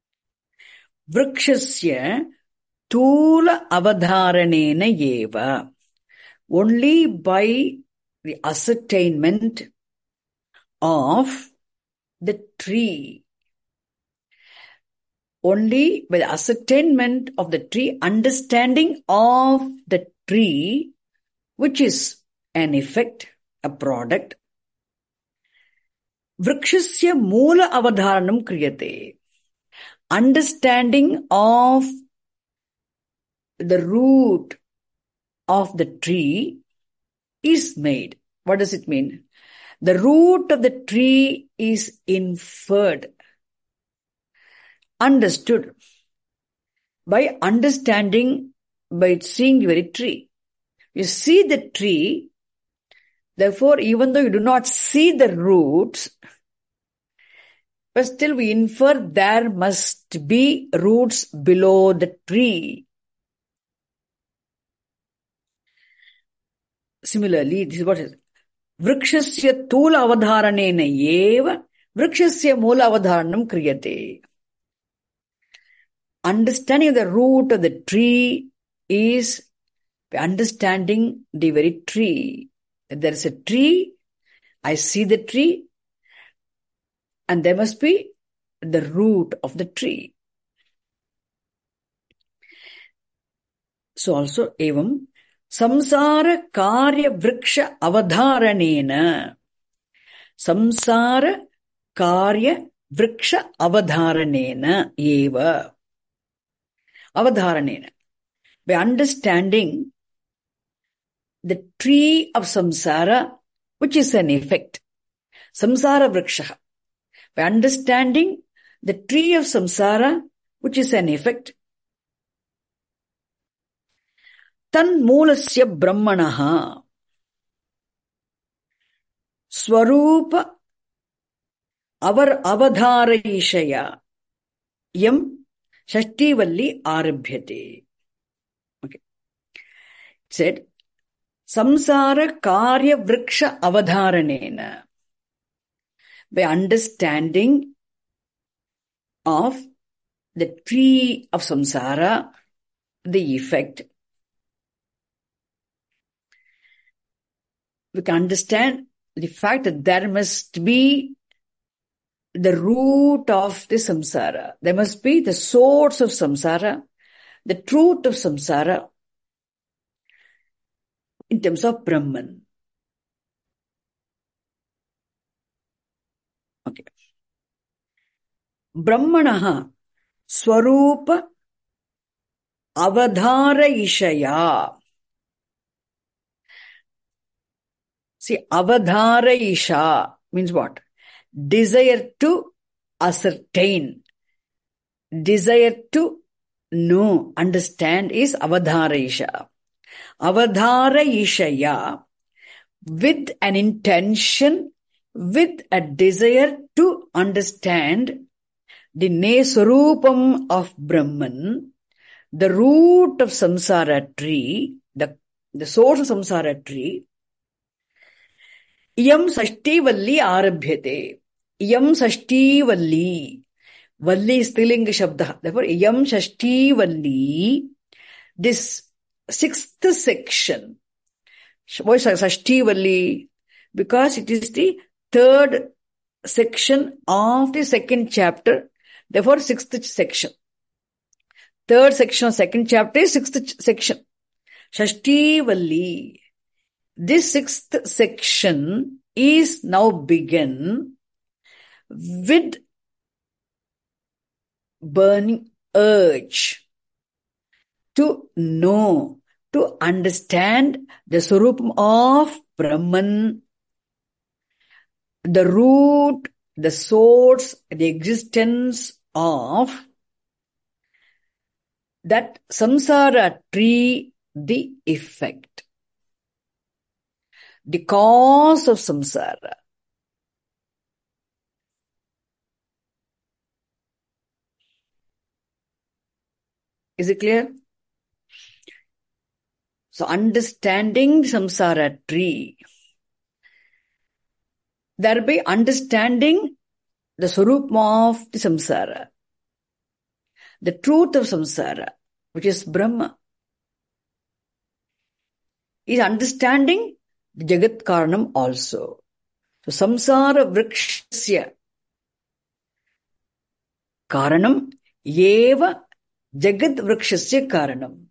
Vrikshasya tula avadharanena eva. Only by the ascertainment of the tree. Only by the ascertainment of the tree, understanding of the tree, which is an effect, a product. Vrikshasya moola avadharanam kriyate. Understanding of the root of the tree is made. What does it mean? The root of the tree is inferred. Understood by understanding, by seeing the very tree. You see the tree, therefore, even though you do not see the roots, but still we infer there must be roots below the tree. Similarly, this is what is Vrikshasya tula avadharanena eva vrikshasya moola avadharanam kriyate. Understanding the root of the tree is understanding the very tree. If there is a tree, I see the tree, and there must be the root of the tree. So also, evam, samsara karya vriksha avadharanena. Samsara karya vriksha avadharanena eva. Avadharanena. By understanding the tree of samsara, which is an effect. Samsara vriksha. By understanding the tree of samsara, which is an effect. Tan moolasya brahmanaha. Swarupa avar avadharayishaya. Yam Shashtivalli arabhyate. Okay. It said, samsara karya vriksha avadharanena. By understanding of the tree of samsara, the effect, we can understand the fact that there must be the root of the samsara. There must be the source of samsara, the truth of samsara in terms of Brahman. Okay. Brahmanaha swarupa avadharayishaya. See, avadharayisha means what? Desire to ascertain. Desire to know, understand is avadharayisha. Avadharayishaya, with an intention, with a desire to understand the Neswarupam of Brahman, the root of samsara tree, the, the source of samsara tree. Iyam sashti valli arabhyate. Iyam sashti valli. Valli is Strilinga Shabda. Therefore, Iyam sashti valli. This sixth section. Why sashti valli? Because it is the third section of the second chapter. Therefore, sixth section. Third section of second chapter is sixth section. Shashti valli. This sixth section is now begun with burning urge to know, to understand the Swarupam of Brahman, the root, the source, the existence of that samsara tree, the effect, the cause of samsara. Is it clear? So understanding samsara tree, thereby understanding the Swarupam of the samsara, the truth of samsara, which is Brahma, is understanding the Jagat Karanam also. So samsara vrikshasya karanam eva Jagat vrikshasya karanam.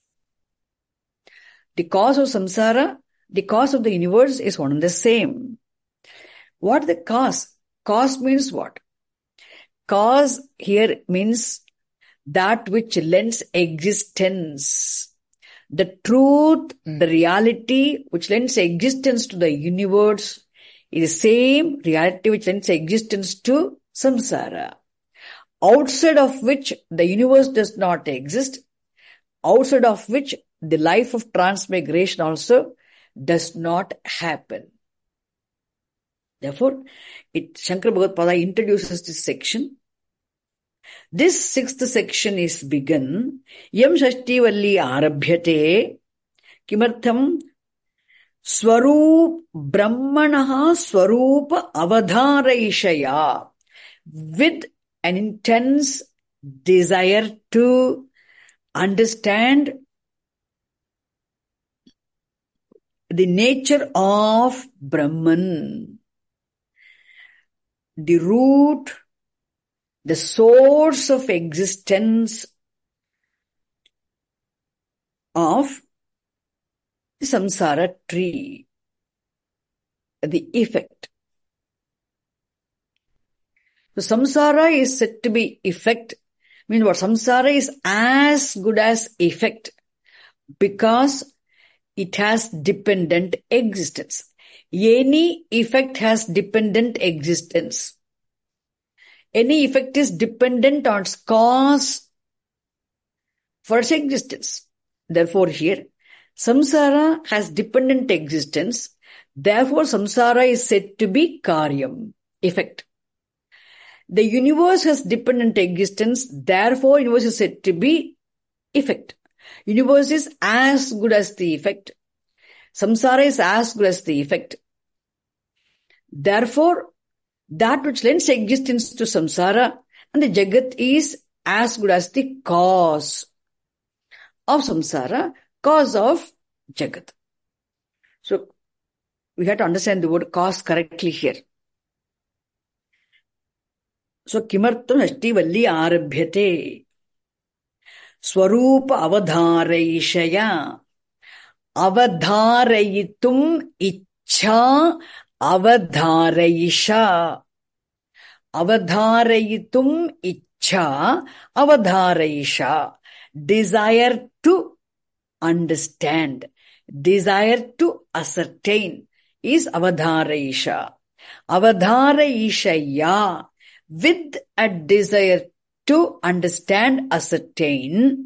The cause of samsara, the cause of the universe is one and the same. What the cause? Cause means what? Cause here means that which lends existence. The truth, the reality which lends existence to the universe is the same reality which lends existence to samsara. Outside of which the universe does not exist, outside of which the life of transmigration also does not happen. Therefore, it, Shankara Bhagavad introduces this section. This sixth section is begun. Yam Shashti Valli Arabhyate Kimartham Swarup Brahmanaha Swarupa Avadharayishaya, with an intense desire to understand the nature of Brahman, the root, the source of existence of the samsara tree, the effect. So samsara is said to be effect. Means what? Samsara is as good as effect because it has dependent existence. Any effect has dependent existence. Any effect is dependent on its cause for its existence. Therefore here, samsara has dependent existence. Therefore, samsara is said to be karyam, effect. The universe has dependent existence. Therefore, universe is said to be effect. Universe is as good as the effect. Samsara is as good as the effect. Therefore, that which lends existence to samsara and the Jagat is as good as the cause of samsara, cause of Jagat. So, we have to understand the word cause correctly here. So, kimartam shashti valli arabhyate. Swarupa avadharayishaya. Avadharayitum ichha avadharayisha. Avadharayitum ichha avadharayisha. Desire to understand, desire to ascertain is avadharayisha. Avadharayishaya, with a desire to understand, ascertain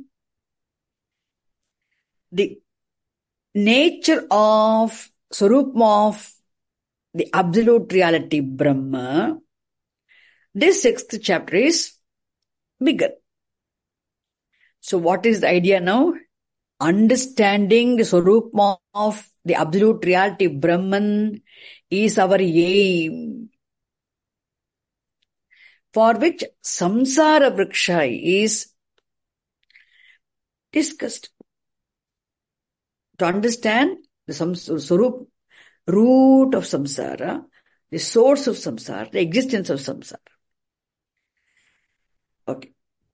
the nature of, Swarupa of the absolute reality Brahma. This sixth chapter is bigger. So what is the idea now? Understanding the Swarupa of the absolute reality Brahman is our aim, for which samsara vriksha is discussed. To understand the Swarup, root of samsara, the source of samsara, the existence of samsara. Okay.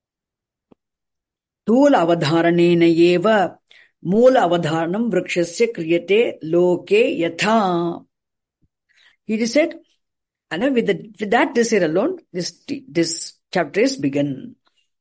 Tula avadharanena eva moola avadharanam vrikshasya kriyate loke yatha. He said, and with, the, with that desire alone, this, this chapter is begun.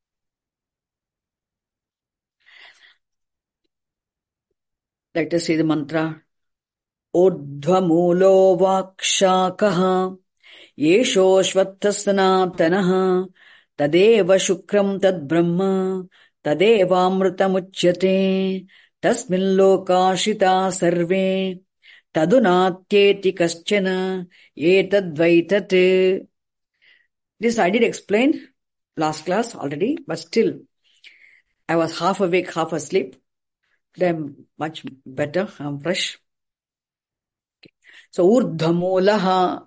Let us see the mantra. Urdhva moolo vakshakaha yesho shvatthasanatanaha tadeva shukram tad brahma tadeva amritamuchyate tasmin lokashita sarve tadunatyeti kaschana etadvaitate. This I did explain last class already, but still I was half awake, half asleep. Today I'm much better, I'm fresh. Okay. So urdhamulaha,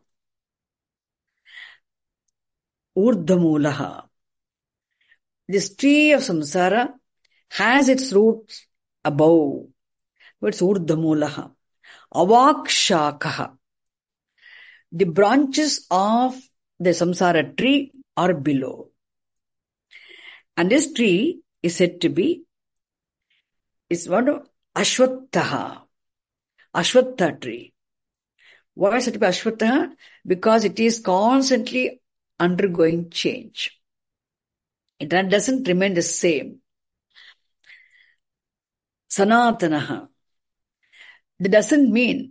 urdhamulaha. This tree of samsara has its roots above. It's urdhamulaha. Avakshakaha. The branches of the samsara tree are below. And this tree is said to be, is one of Ashwattha. Ashwattha tree. Why is it to be Ashwattha? Because it is constantly undergoing change. It doesn't remain the same. Sanatanaha. That doesn't mean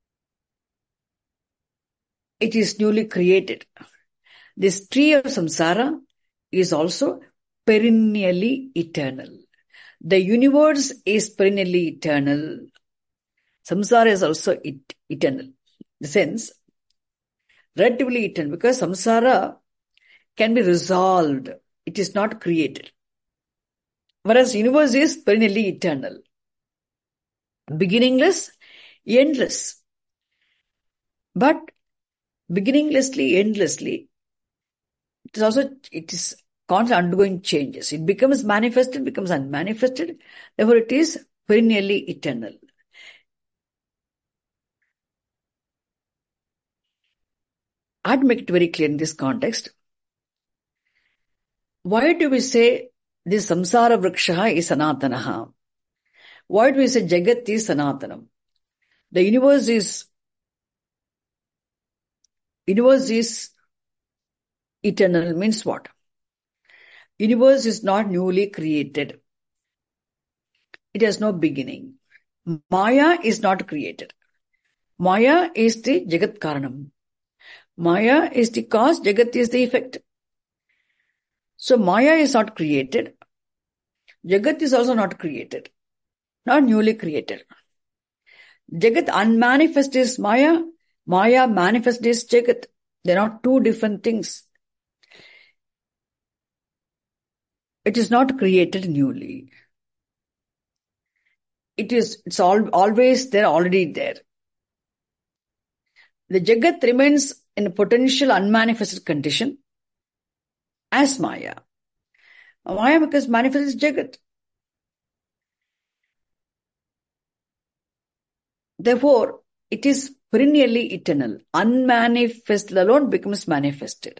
it is newly created. This tree of samsara is also perennially eternal. The universe is perennially eternal. Samsara is also it, eternal. In the sense, relatively eternal, because samsara can be resolved. It is not created. Whereas universe is perennially eternal. Beginningless, endless. But beginninglessly, endlessly, it is also, it is constantly undergoing changes. It becomes manifested, becomes unmanifested. Therefore, it is perennially eternal. I had to make it very clear in this context. Why do we say this samsara vriksha is sanatanaha? Why do we say jagat is sanatanam? The universe is, universe is eternal means what? Universe is not newly created. It has no beginning. Maya is not created. Maya is the jagat karanam. Maya is the cause, jagat is the effect. So Maya is not created. Jagat is also not created. Not newly created. Jagat unmanifest is Maya. Maya manifest is Jagat. They are not two different things. It is not created newly. It is, it's all, always there, already there. The Jagat remains in a potential unmanifested condition as Maya. Maya because manifest is Jagat. Therefore, it is perennially eternal. Unmanifested alone becomes manifested.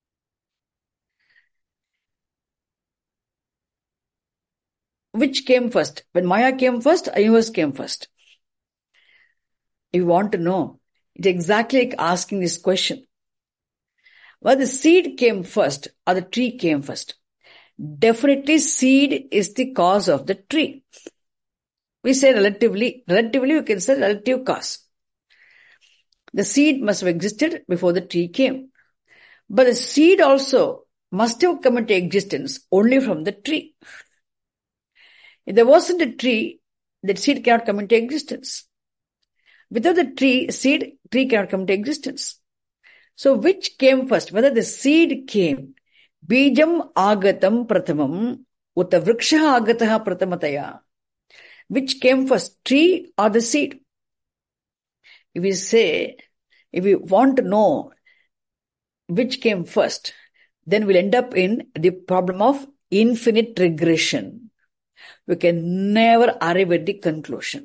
Which came first? When Maya came first, or universe came first? If you want to know, it's exactly like asking this question. Well, the seed came first or the tree came first? Definitely seed is the cause of the tree. We say relatively, relatively we can say relative cause. The seed must have existed before the tree came. But the seed also must have come into existence only from the tree. If there wasn't a tree, that seed cannot come into existence. Without the tree, seed, tree cannot come into existence. So which came first? Whether the seed came, Bijam agatam prathamam, uta vriksha agataha prathamataya. Which came first, tree or the seed? If we say, if we want to know which came first, then we'll end up in the problem of infinite regression. We can never arrive at the conclusion.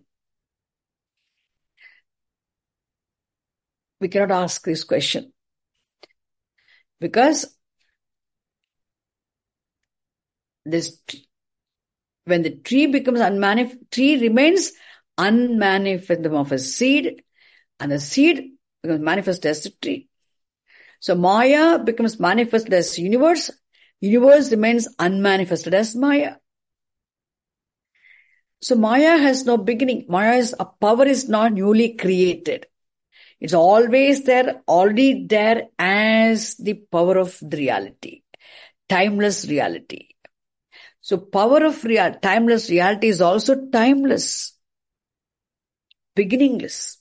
We cannot ask this question. Because this, when the tree becomes unmanifest, tree remains unmanifest of a seed, and the seed becomes manifest as a tree. So Maya becomes manifested as universe, universe remains unmanifested as Maya. So Maya has no beginning. Maya's power is not newly created. It's always there, already there as the power of the reality, timeless reality. So power of real, timeless reality is also timeless, beginningless,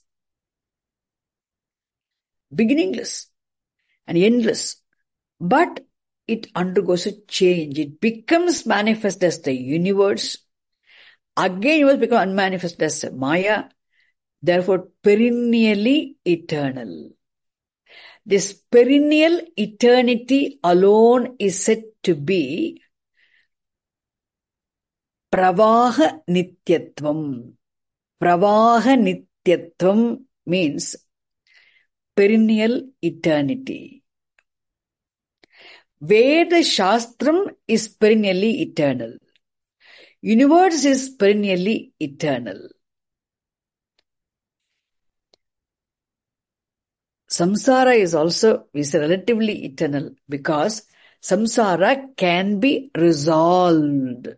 beginningless and endless. But it undergoes a change. It becomes manifest as the universe. Again, it will become unmanifest as Maya. Therefore, perennially eternal. This perennial eternity alone is said to be Pravaha Nityatvam. Pravaha Nityatvam means perennial eternity. Veda Shastram is perennially eternal. Universe is perennially eternal. Samsara is also is relatively eternal because samsara can be resolved.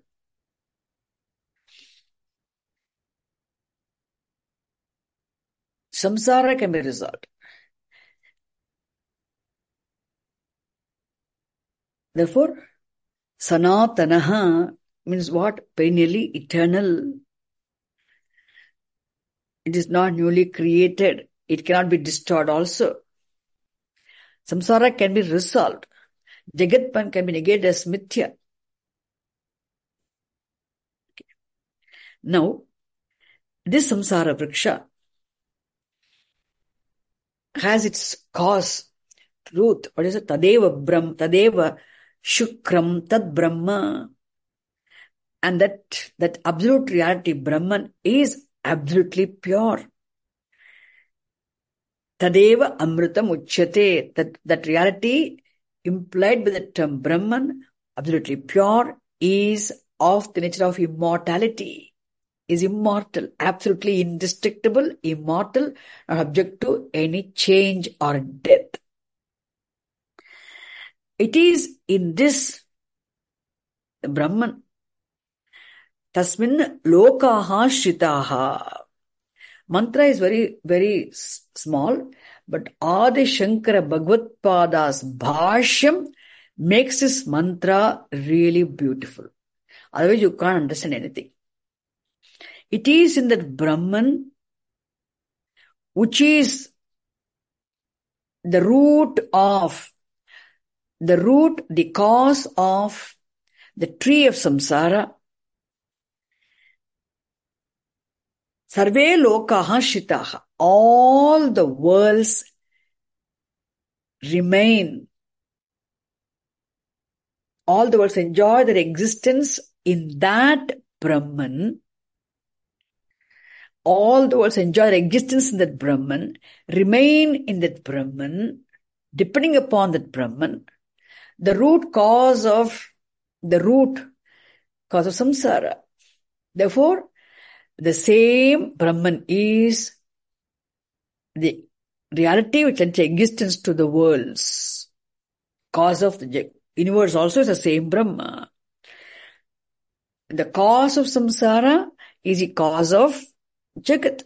Samsara can be resolved. Therefore, Sanatanaha means what? Perennially eternal. It is not newly created. It cannot be destroyed also. Samsara can be resolved. Jagatpan can be negated as mithya. Okay. Now, this samsara vriksha has its cause, truth. What is it? Tadeva Brahm, Tadeva Shukram, Tad Brahma. And that, that absolute reality, Brahman, is absolutely pure. Tadeva Amritam Uchyate. That, that reality implied by the term Brahman, absolutely pure, is of the nature of immortality. Is immortal, absolutely indestructible, immortal, not subject to any change or death. It is in this Brahman, Tasmin Lokaha Shritaha. Mantra is very, very small, but Adi Shankara Bhagavad Pada's Bhashyam makes this mantra really beautiful. Otherwise, you can't understand anything. It is in that Brahman, which is the root of, the root, the cause of the tree of samsara. Sarve lokaha shitaha. All the worlds remain. All the worlds enjoy their existence in that Brahman. all the worlds enjoy their existence in that Brahman, remain in that Brahman, depending upon that Brahman, the root cause of the root cause of samsara. Therefore, the same Brahman is the reality which lends existence to the worlds. Cause of the universe also is the same Brahma. The cause of samsara is the cause of Jagat.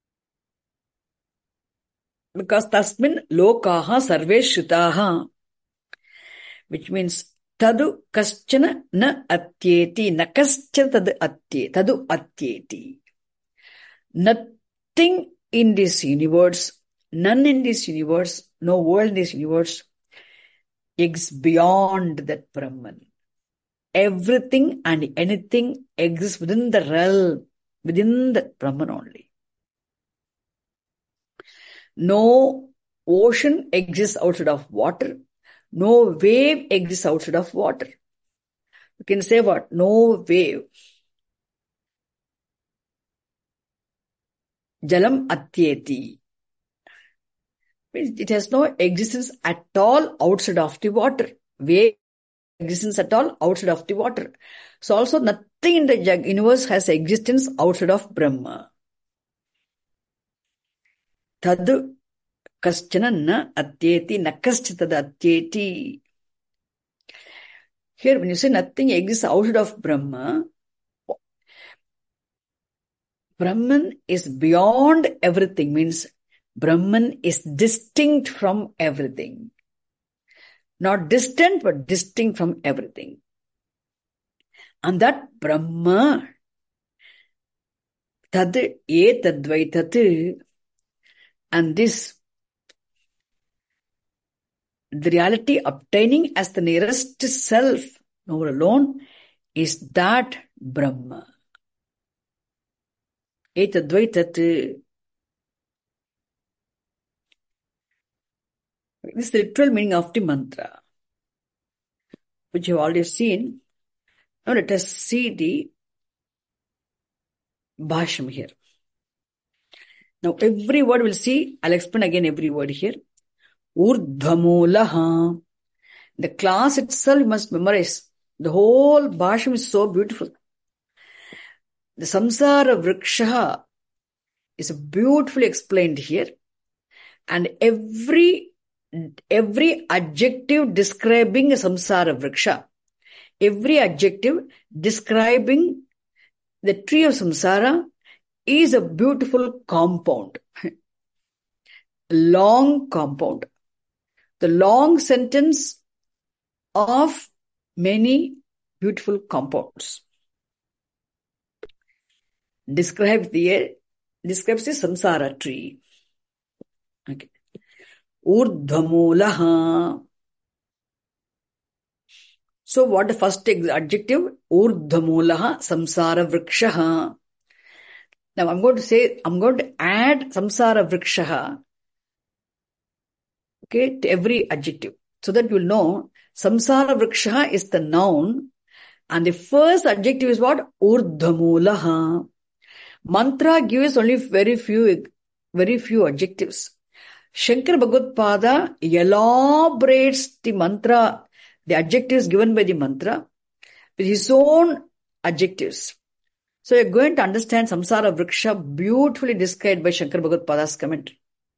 Because tasmin lokaha sarve shritaha, which means tadu kaschana na atyeti, na kaschana tadu atyeti, tadu atyeti. Nothing in this universe, none in this universe, no world in this universe exists beyond that Brahman. Everything and anything exists within the realm, within that Brahman only. No ocean exists outside of water. No wave exists outside of water. You can say what? No wave. Jalam atyeti. It has no existence at all outside of the water. Wave existence at all outside of the water. So also nothing in the universe has existence outside of Brahma. Tad kaschana na atyeti, na kaschana tad atyeti. Here when you say nothing exists outside of Brahma, Brahman is beyond everything, means Brahman is distinct from everything. Not distant, but distinct from everything. And that Brahma, tad etadvai tat, and this, the reality obtaining as the nearest self, nor alone, is that Brahma. Etadvai tat. This is the literal meaning of the mantra, which you have already seen. Now let us see the Bhashyam here. Now every word we'll see, I'll explain again every word here. Urdhamulaha. The class itself you must memorize. The whole Bhashyam is so beautiful. The samsara vriksha is beautifully explained here. And every Every adjective describing a samsara vriksha, every adjective describing the tree of samsara is a beautiful compound. Long compound. The long sentence of many beautiful compounds. Describes the, describes the samsara tree. Okay. Urdhamulaha. So what the first adjective? Urdhamulaha samsara vrikshaha. Now I'm going to say, I'm going to add samsara vrikshaha, okay, to every adjective. So that you'll know samsara vrikshaha is the noun and the first adjective is what? Urdhamulaha. Mantra gives only very few, very few adjectives. Shankara Bhagavad-pada elaborates the mantra, the adjectives given by the mantra, with his own adjectives. So you're going to understand Samsara Vriksha beautifully described by Shankara Bhagavad-pada's commentary.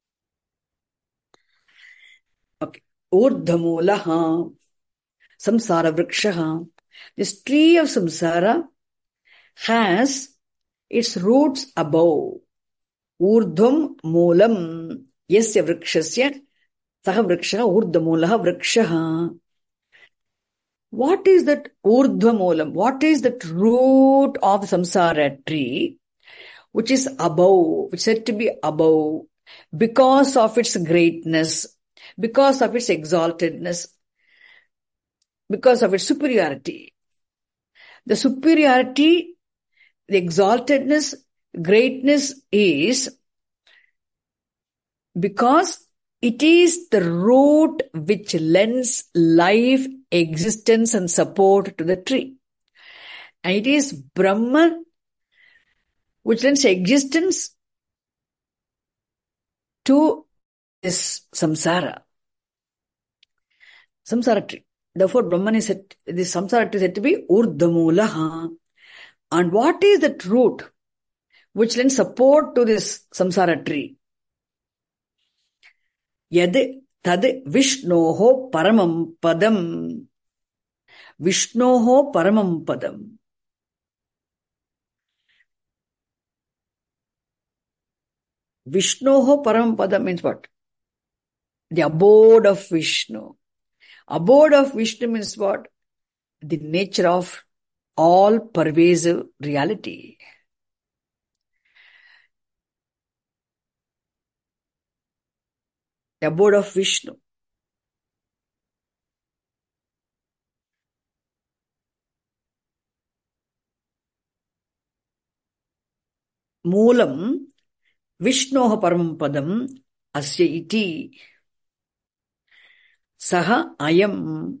Okay. Urdhamulaha Samsara Vrikshaha. This tree of samsara has its roots above. Urdham moolam. Yasya vrikshasya saha vrikshaha urdhamulaha vrikshaha. What is that urdhvamulam? What is that root of the samsara tree, which is above, which is said to be above, because of its greatness, because of its exaltedness, because of its superiority. The superiority, the exaltedness, greatness is because it is the root which lends life, existence and support to the tree. And it is Brahman which lends existence to this samsara. Samsara tree. Therefore, Brahman is said, this samsara tree is said to be urdhamulaha. And what is that root which lends support to this samsara tree? Yad tad Vishnoho paramam padam. Vishnoho paramam padam. Vishnoho paramam padam means what? The abode of Vishnu. Abode of Vishnu means what? The nature of all pervasive reality. The abode of Vishnu. Moolam Vishnoha paramam padam asya iti. Saha ayam.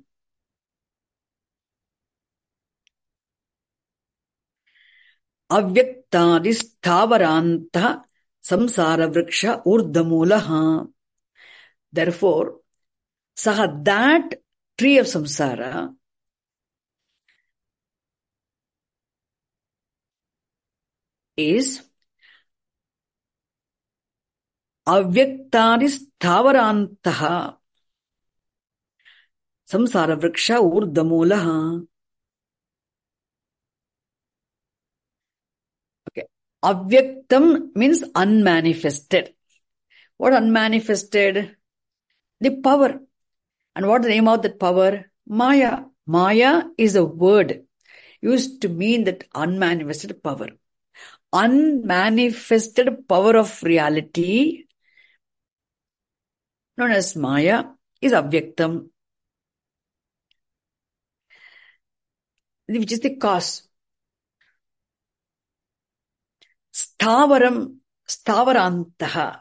Avyaktadis thavaranta samsara vriksha urdhamulaha. Therefore, saha, that tree of samsara, is Avyaktadis thavaranta samsara vriksha urdhamulaha. Okay. Avyaktam means unmanifested. What unmanifested? The power. And what is the name of that power? Maya. Maya is a word used to mean that unmanifested power. Unmanifested power of reality, known as Maya, is Avyaktam, which is the cause. Sthavaram, Sthavarantaha.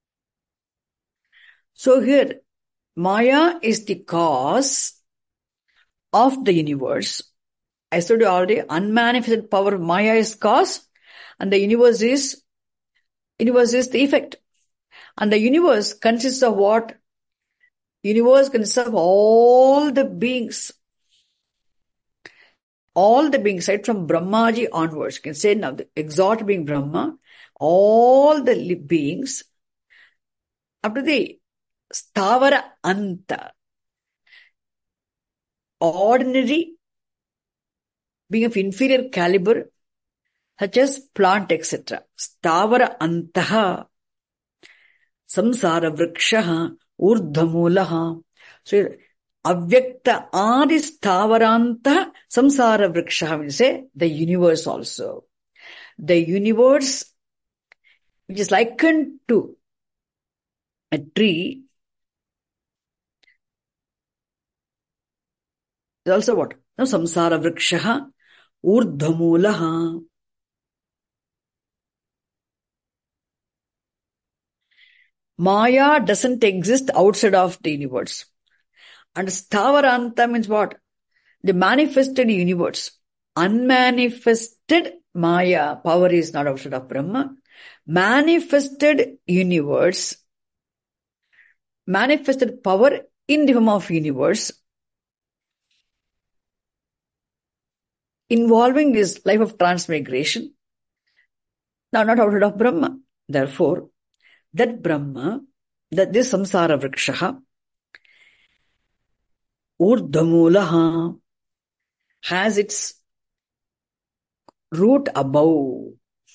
So here, Maya is the cause of the universe. I told you already, unmanifested power of Maya is cause, and the universe is, universe is the effect. And the universe consists of what? Universe consists of all the beings. All the beings, right from Brahmaji onwards. You can say now the exalted being Brahma, all the beings, up to the Sthavara Anta, ordinary being of inferior caliber, such as plant, et cetera. Sthavara Antaha, Samsara Vrikshaha, Urdhamulaha. So, Avyakta Adi Sthavaranta Samsara Vrikshaha will say the universe also. The universe, which is likened to a tree, is also what? No, Samsara Vrikshaha, Urdhamulaha. Maya doesn't exist outside of the universe. And Sthavaranta means what? The manifested universe. Unmanifested Maya, power is not outside of Brahma. Manifested universe, manifested power in the form of universe, involving this life of transmigration, now not outside of Brahma. Therefore, that Brahma, that this samsara vrikshaha, urdhamulaha, has its root above.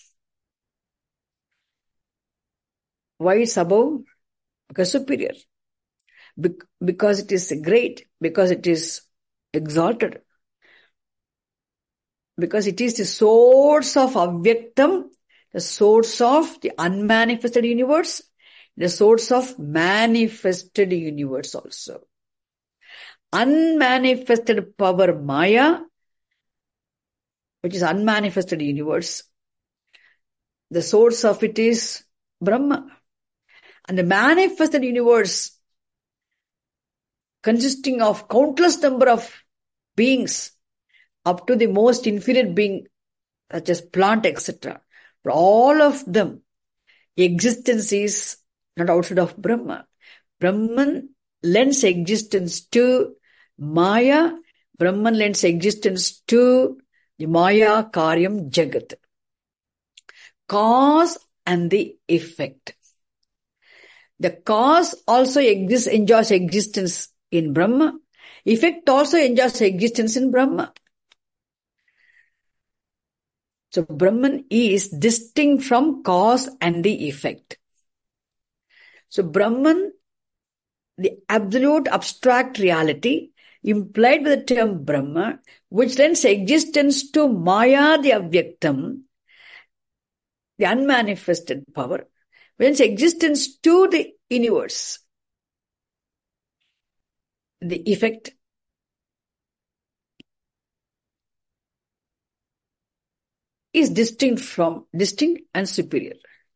Why it's above? Because superior. Be- because it is great. Because it is exalted. Because it is the source of Avyaktam, the source of the unmanifested universe, the source of manifested universe also. Unmanifested power Maya, which is unmanifested universe, the source of it is Brahma. And the manifested universe, consisting of countless number of beings, up to the most inferior being, such as plant, et cetera. For all of them, existence is not outside of Brahma. Brahman lends existence to Maya. Brahman lends existence to the Maya Karyam Jagat. Cause and the effect. The cause also exists, enjoys existence in Brahma. Effect also enjoys existence in Brahma. So Brahman is distinct from cause and the effect. So Brahman, the absolute abstract reality implied by the term Brahma, which lends existence to Maya, the Avyaktam, the unmanifested power, lends existence to the universe. The effect is distinct from, distinct and superior.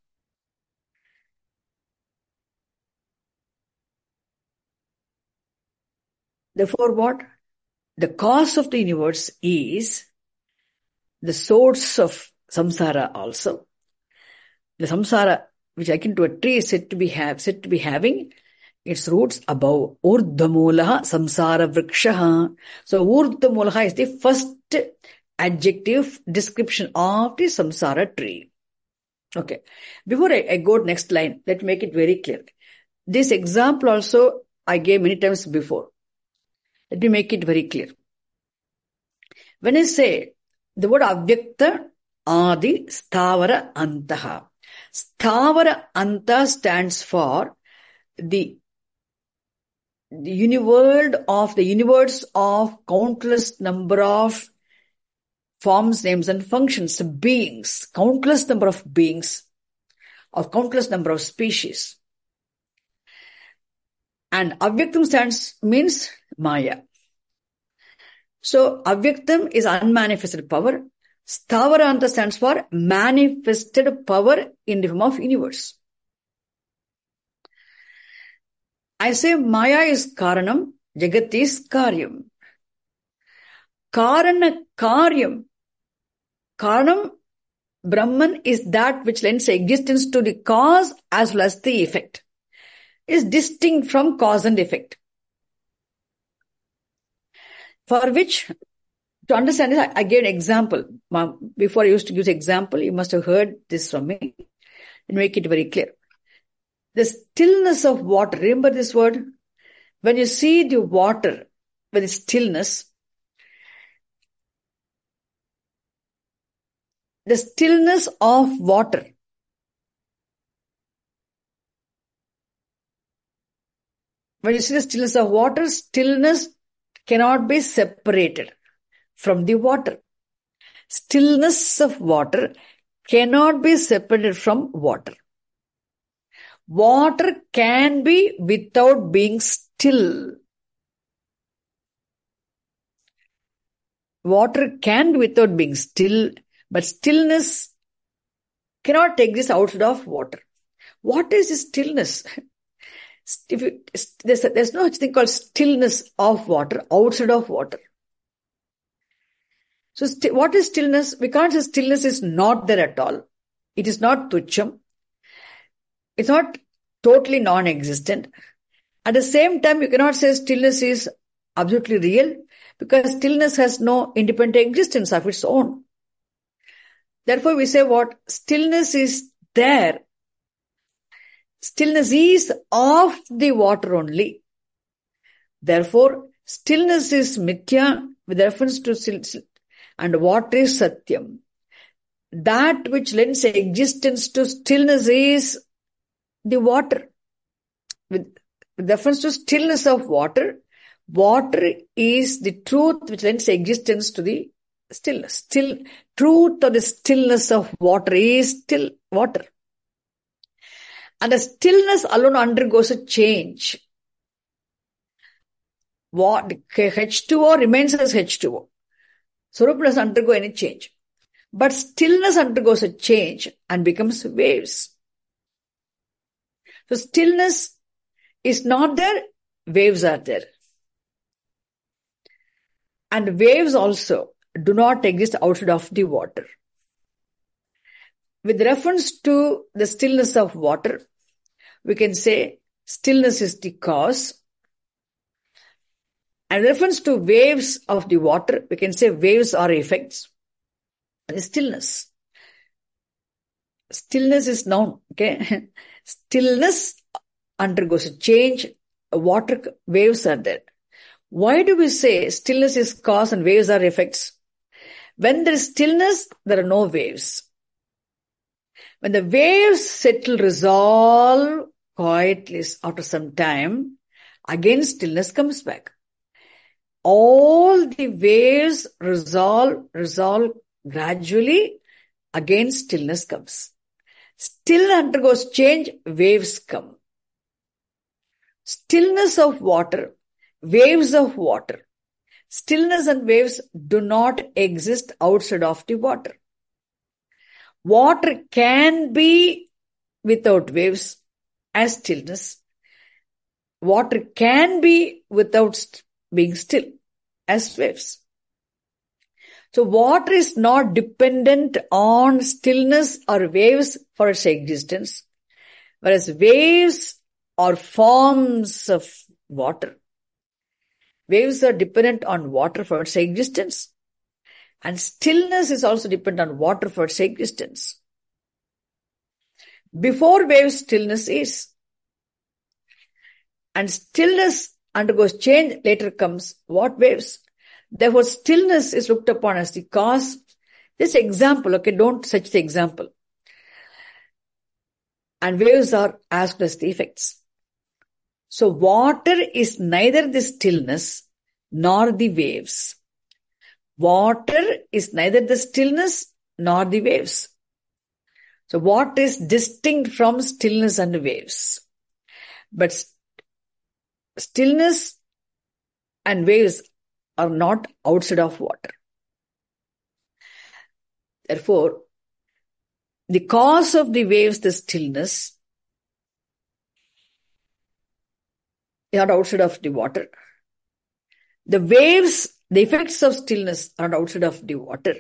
Therefore, what? The cause of the universe is the source of samsara also. The samsara, which akin to a tree, is said to be have, said to be having its roots above. Urdhamulaha samsara vrikshaha. So Urdhamulaha is the first adjective description of the samsara tree. Okay. Before I, I go to next line, let me make it very clear. This example also I gave many times before. Let me make it very clear. When I say the word Avyakta Adi Stavara Antaha. Stavara Anta stands for the, the universe of the universe of countless number of forms, names and functions, beings, countless number of beings, of countless number of species. And Avyaktam stands, means Maya. So Avyaktam is unmanifested power. Stavaranta stands for manifested power in the form of universe. I say Maya is Karanam, Jagat is Karyam. Karana Karyam. Karanam, Brahman, is that which lends existence to the cause as well as the effect. It is distinct from cause and effect. For which, to understand this, I gave an example. Before I used to use example, you must have heard this from me. And make it very clear. The stillness of water, remember this word? When you see the water with its stillness, the stillness of water when you see the stillness of water, stillness cannot be separated from the water. Stillness of water cannot be separated from water. Water can be without being still. Water can be without being still, but stillness cannot exist outside of water. What is the stillness? If you, there's, there's no such thing called stillness of water outside of water. So st- what is stillness? We can't say stillness is not there at all. It is not tucham. It's not totally non-existent. At the same time, you cannot say stillness is absolutely real because stillness has no independent existence of its own. Therefore, we say what? Stillness is there. Stillness is of the water only. Therefore, stillness is mithya with reference to still, and water is satyam. That which lends existence to stillness is the water. With, with reference to stillness of water, water is the truth which lends existence to the stillness. Still, truth of the stillness of water is still water. And the stillness alone undergoes a change. What, H two O remains as H two O. Swarupa doesn't undergo any change. But stillness undergoes a change and becomes waves. So stillness is not there, waves are there. And waves also do not exist outside of the water. With reference to the stillness of water, we can say stillness is the cause. And reference to waves of the water, we can say waves are effects. And stillness. Stillness is noun, okay? Stillness undergoes a change. Water waves are there. Why do we say stillness is cause and waves are effects? When there is stillness, there are no waves. When the waves settle, resolve quietly after some time, again stillness comes back. All the waves resolve, resolve gradually, again stillness comes. Still undergoes change, waves come. Stillness of water, waves of water. Stillness and waves do not exist outside of the water. Water can be without waves as stillness. Water can be without st- being still as waves. So water is not dependent on stillness or waves for its existence, whereas waves are forms of water. Waves are dependent on water for its existence, and stillness is also dependent on water for its existence. Before waves, stillness is. And stillness undergoes change, later comes what? Waves. Therefore, stillness is looked upon as the cause. This example, okay, don't such the example. And waves are asked as the effects. So, water is neither the stillness nor the waves. Water is neither the stillness nor the waves. So, water is distinct from stillness and waves. But st- stillness and waves are not outside of water. Therefore, the cause of the waves, the stillness, is not outside of the water. The waves, the effects of stillness are not outside of the water.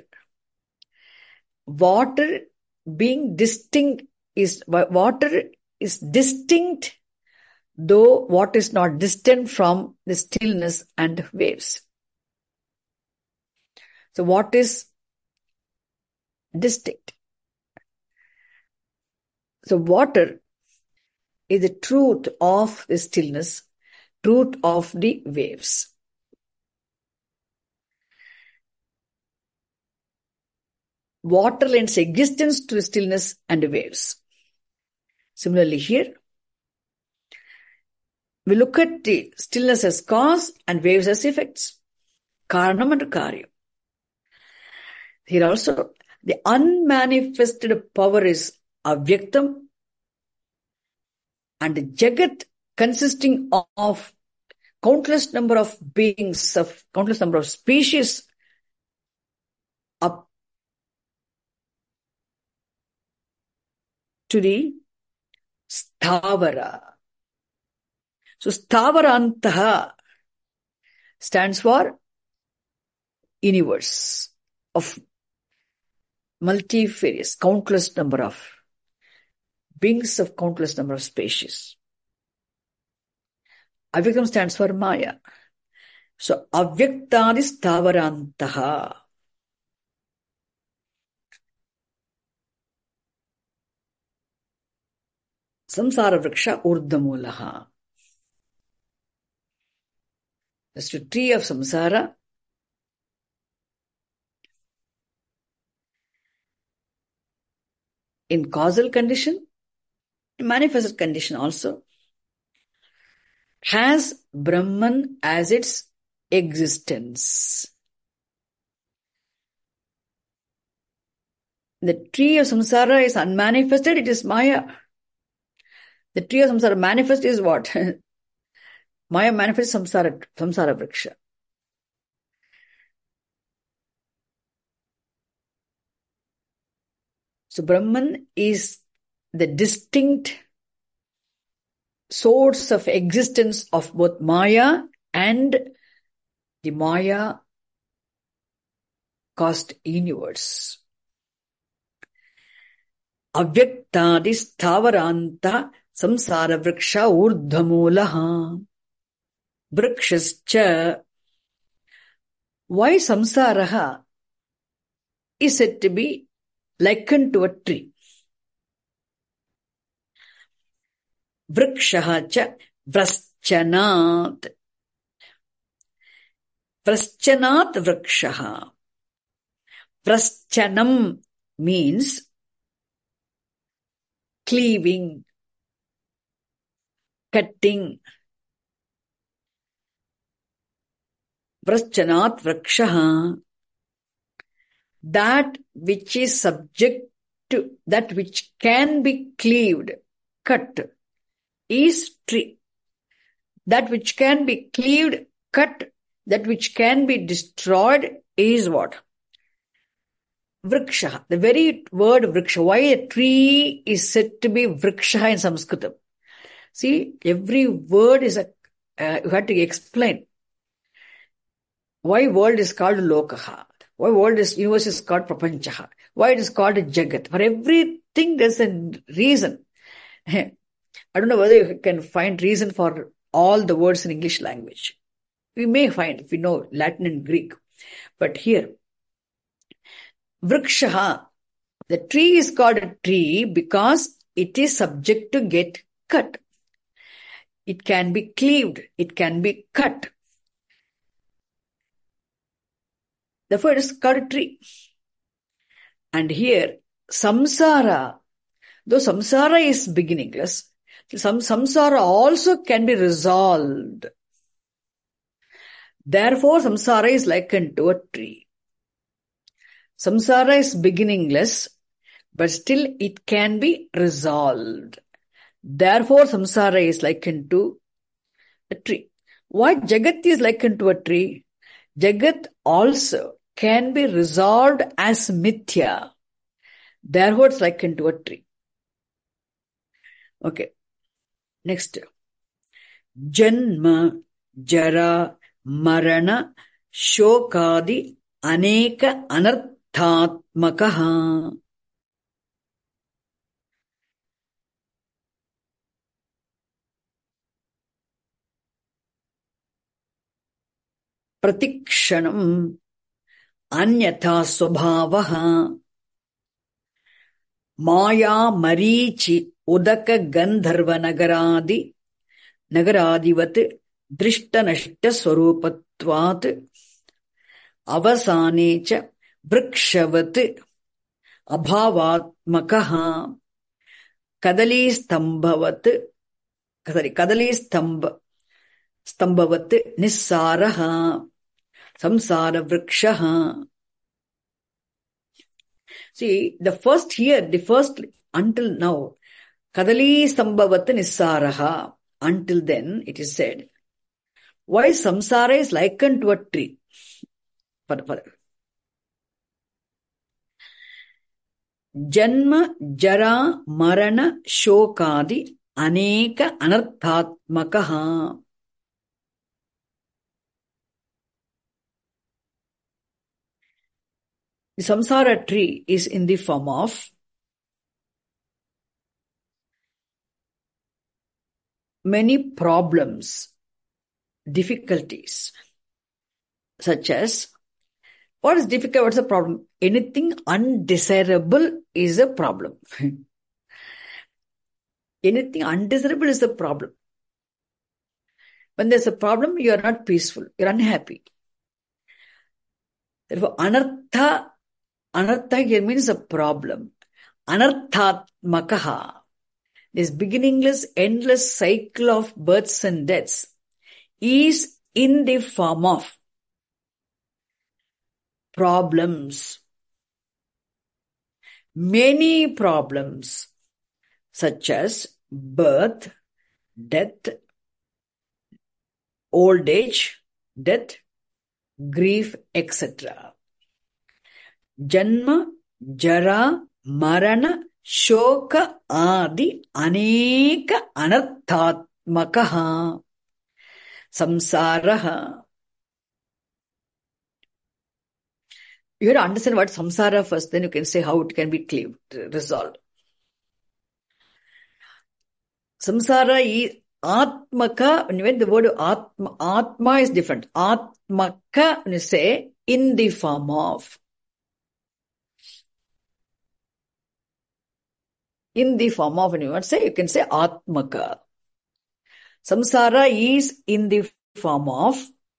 Water being distinct is, water is distinct, though water is not distant from the stillness and waves. So what is distinct? So water is the truth of the stillness, truth of the waves. Water lends existence to the stillness and waves. Similarly here, we look at the stillness as cause and waves as effects. Karanam and Karyam. Here also, the unmanifested power is Avyaktam, and the Jagat consisting of countless number of beings, of countless number of species, up to the Sthavara. So Sthavarantaha stands for universe of multifarious, countless number of beings of countless number of species. Avyaktam stands for Maya. So Avyaktadi Sthavarantaha. Samsara Vriksha Urdhamulaha. That's the tree of samsara. In causal condition, in manifested condition also, has Brahman as its existence. The tree of samsara is unmanifested, it is Maya. The tree of samsara manifest is what? Maya manifests samsara, samsara vriksha. So Brahman is the distinct source of existence of both Maya and the Maya caused universe. Avyaktadi sthavaranta Samsara vriksha urdhamulaha. Vrikshascha. Why samsaraha is said to be likened to a tree? Vrikshaha cha vraschanat. Vraschanat vrikshaha. Vraschanam means cleaving, cutting. Vraschanat vrikshaha. That which is subject to, that which can be cleaved, cut, is tree. That which can be cleaved, cut, that which can be destroyed is what? Vriksha. The very word vriksha. Why a tree is said to be vriksha in Sanskritam? See, every word is a, uh, you have to explain. Why world is called lokaha? Why world is, universe is called prapanchaha? Why it is called jagat? For everything there's a reason. I don't know whether you can find reason for all the words in English language. We may find if we know Latin and Greek. But here, vrikshaha, the tree is called a tree because it is subject to get cut. It can be cleaved. It can be cut. Therefore, it is called a tree. And here, samsara, though samsara is beginningless, some samsara also can be resolved. Therefore, samsara is likened to a tree. Samsara is beginningless, but still it can be resolved. Therefore, samsara is likened to a tree. Why Jagat is likened to a tree? Jagat also can be resolved as mithya. Therefore, it's likened to a tree. Okay. Next. Janma, Jara, Marana, Shokadi, Aneka, Anarthatmakaha. Pratikshanam, Anyatha Swabhavaha. Maya Marichi Udaka Gandharva Nagaradi Nagaradivat Drishta Nashta Swarupatvat Avasanecha Vrikshavat Abhavatmakaha Kadali Stambhavat Kadali Stambha Stambhavat Nissaraha Samsara Vrikshaha. See, the first here, the first until now, Kadali Sambhavat Nissaraha. Until then, it is said, why samsara is likened to a tree? Further, further. Janma, Jara, Marana, Shokadi, Aneka, Anarthatmakaha. The samsara tree is in the form of many problems, difficulties, such as, what is difficult? What's the problem? Anything undesirable is a problem. Anything undesirable is a problem. When there's a problem, you are not peaceful, you're unhappy. Therefore, anartha, anartha here means a problem. Anarthatmakaha. This beginningless, endless cycle of births and deaths is in the form of problems. Many problems, such as birth, death, old age, death, grief, et cetera. Janma, Jara, Marana, Shoka, Adi, Aneka, Anarthatmakaha, Samsaraha. You have to understand what samsara first, then you can say how it can be cleaved, resolved. Samsara is Atmaka, when you read the word Atma, Atma is different. Atmaka, when you say, in the form of. In the form of, when you want to say, you can say Atmaka. Samsara is in the form of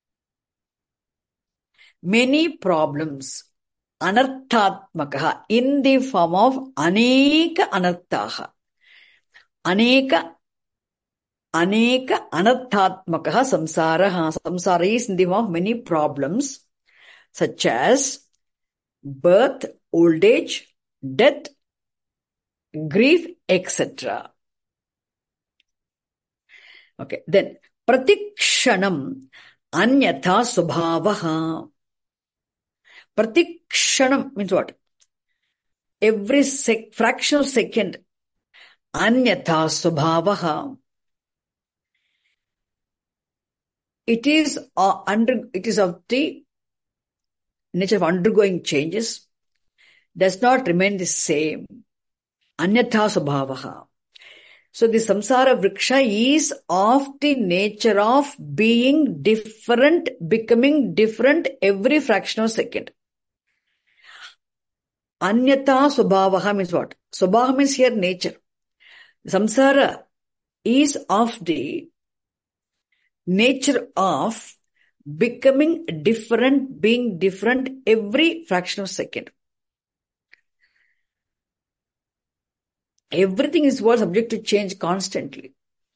many problems. Anarthatmakaha, in the form of Aneka Anarthaha. Aneka Aneka Anarthatmakaha samsaraha. Samsara is in the form of many problems, such as birth, old age, death, grief, et cetera. Okay, then Pratikshanam Anyatha Subhavaha. Pratikshanam means what? Every sec- fraction of second. Anyatha Subhavaha. It is uh, under. It is of the nature of undergoing changes. Does not remain the same. Anyatha Subhavaha. So the samsara vriksha is of the nature of being different, becoming different every fraction of a second. Anyatha Subhavaha means what? Subhava means here nature. Samsara is of the nature of becoming different, being different every fraction of a second. Everything is what subject to change constantly.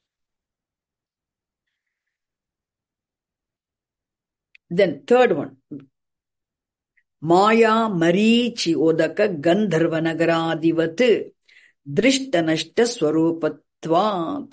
Then third one. Maya Marichi Odaka Gandharva Nagaradivat Drishtanashta Swarupatvat.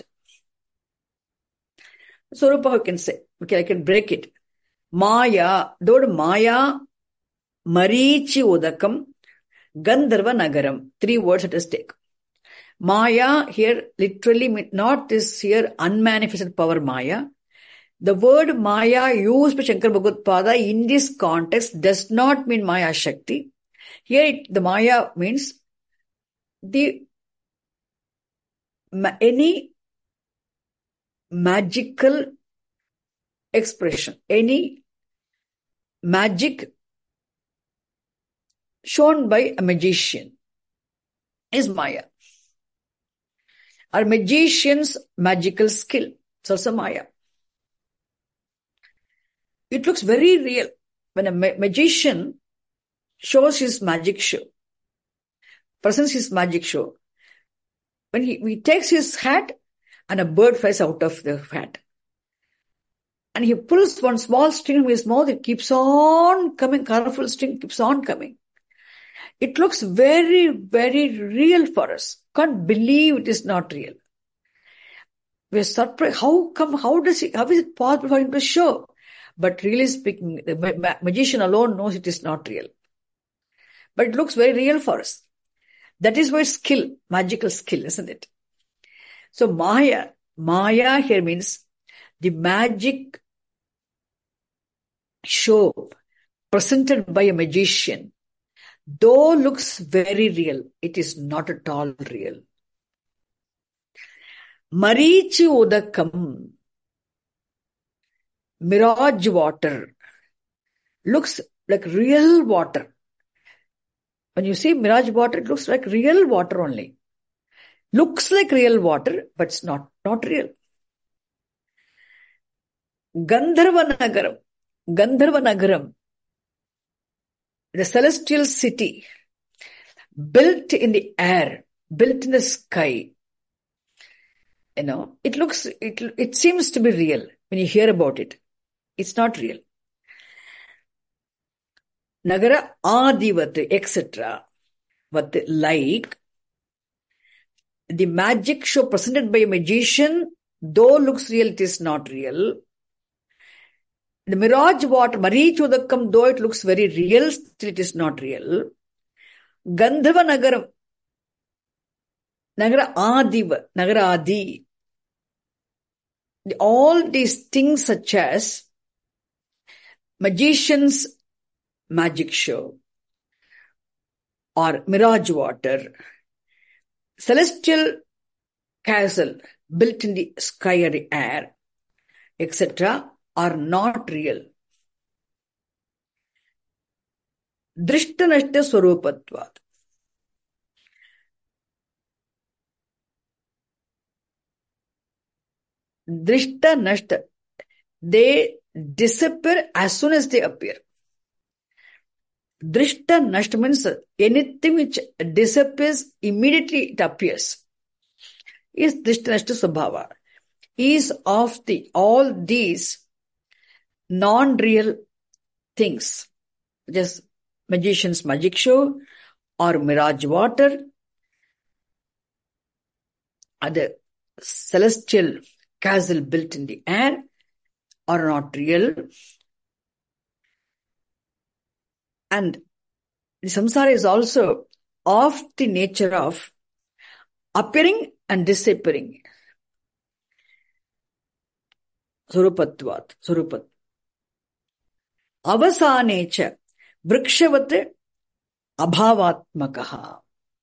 Swarupa, you can say. Okay, I can break it. Maya, the word Maya Marichi Odakam Gandharva Nagaram. Three words at stake. Maya here literally not this here unmanifested power Maya. The word Maya used by Shankara Bhagavad in this context does not mean Maya Shakti. Here it, the Maya means the any magical expression, any magic shown by a magician is Maya. Or magician's magical skill. It's also Maya. It looks very real when a ma- magician shows his magic show, presents his magic show. When he, he takes his hat and a bird flies out of the hat. And he pulls one small string with his mouth, it keeps on coming, colorful string keeps on coming. It looks very, very real for us. Can't believe it is not real. We're surprised. How come, how does he, how is it possible for him to show? But really speaking, the ma- magician alone knows it is not real. But it looks very real for us. That is why skill, magical skill, isn't it? So Maya, Maya here means the magic show presented by a magician, though looks very real, it is not at all real. Marichi Udakam, mirage water, looks like real water. When you see mirage water, it looks like real water only. Looks like real water, but it's not, not real. Gandharva Nagaram, Gandharva Nagaram, the celestial city, built in the air, built in the sky. You know, it looks, it, it seems to be real when you hear about it. It's not real. Nagara Adivat, et cetera. But like the magic show presented by a magician, though looks real, it is not real. The mirage water, Marichodakam, though it looks very real, still it is not real. Gandharva Nagaram, Nagara Adiva, Nagara Adi. All these things such as magician's magic show or mirage water, celestial castle, built in the sky or the air, et cetera, are not real. Drishtanashta Swarupatvat. Drishtanashta. They disappear as soon as they appear. Drishta Nashta means anything which disappears, immediately it appears. Is Drishta Nashta Swabhava. Is of the all these non-real things, just magician's magic show or mirage water, or the celestial castle built in the air, are not real. And the samsara is also of the nature of appearing and disappearing. Surupatvat, Surupat. Avasanecha, vrikshavat abhavatmakaha.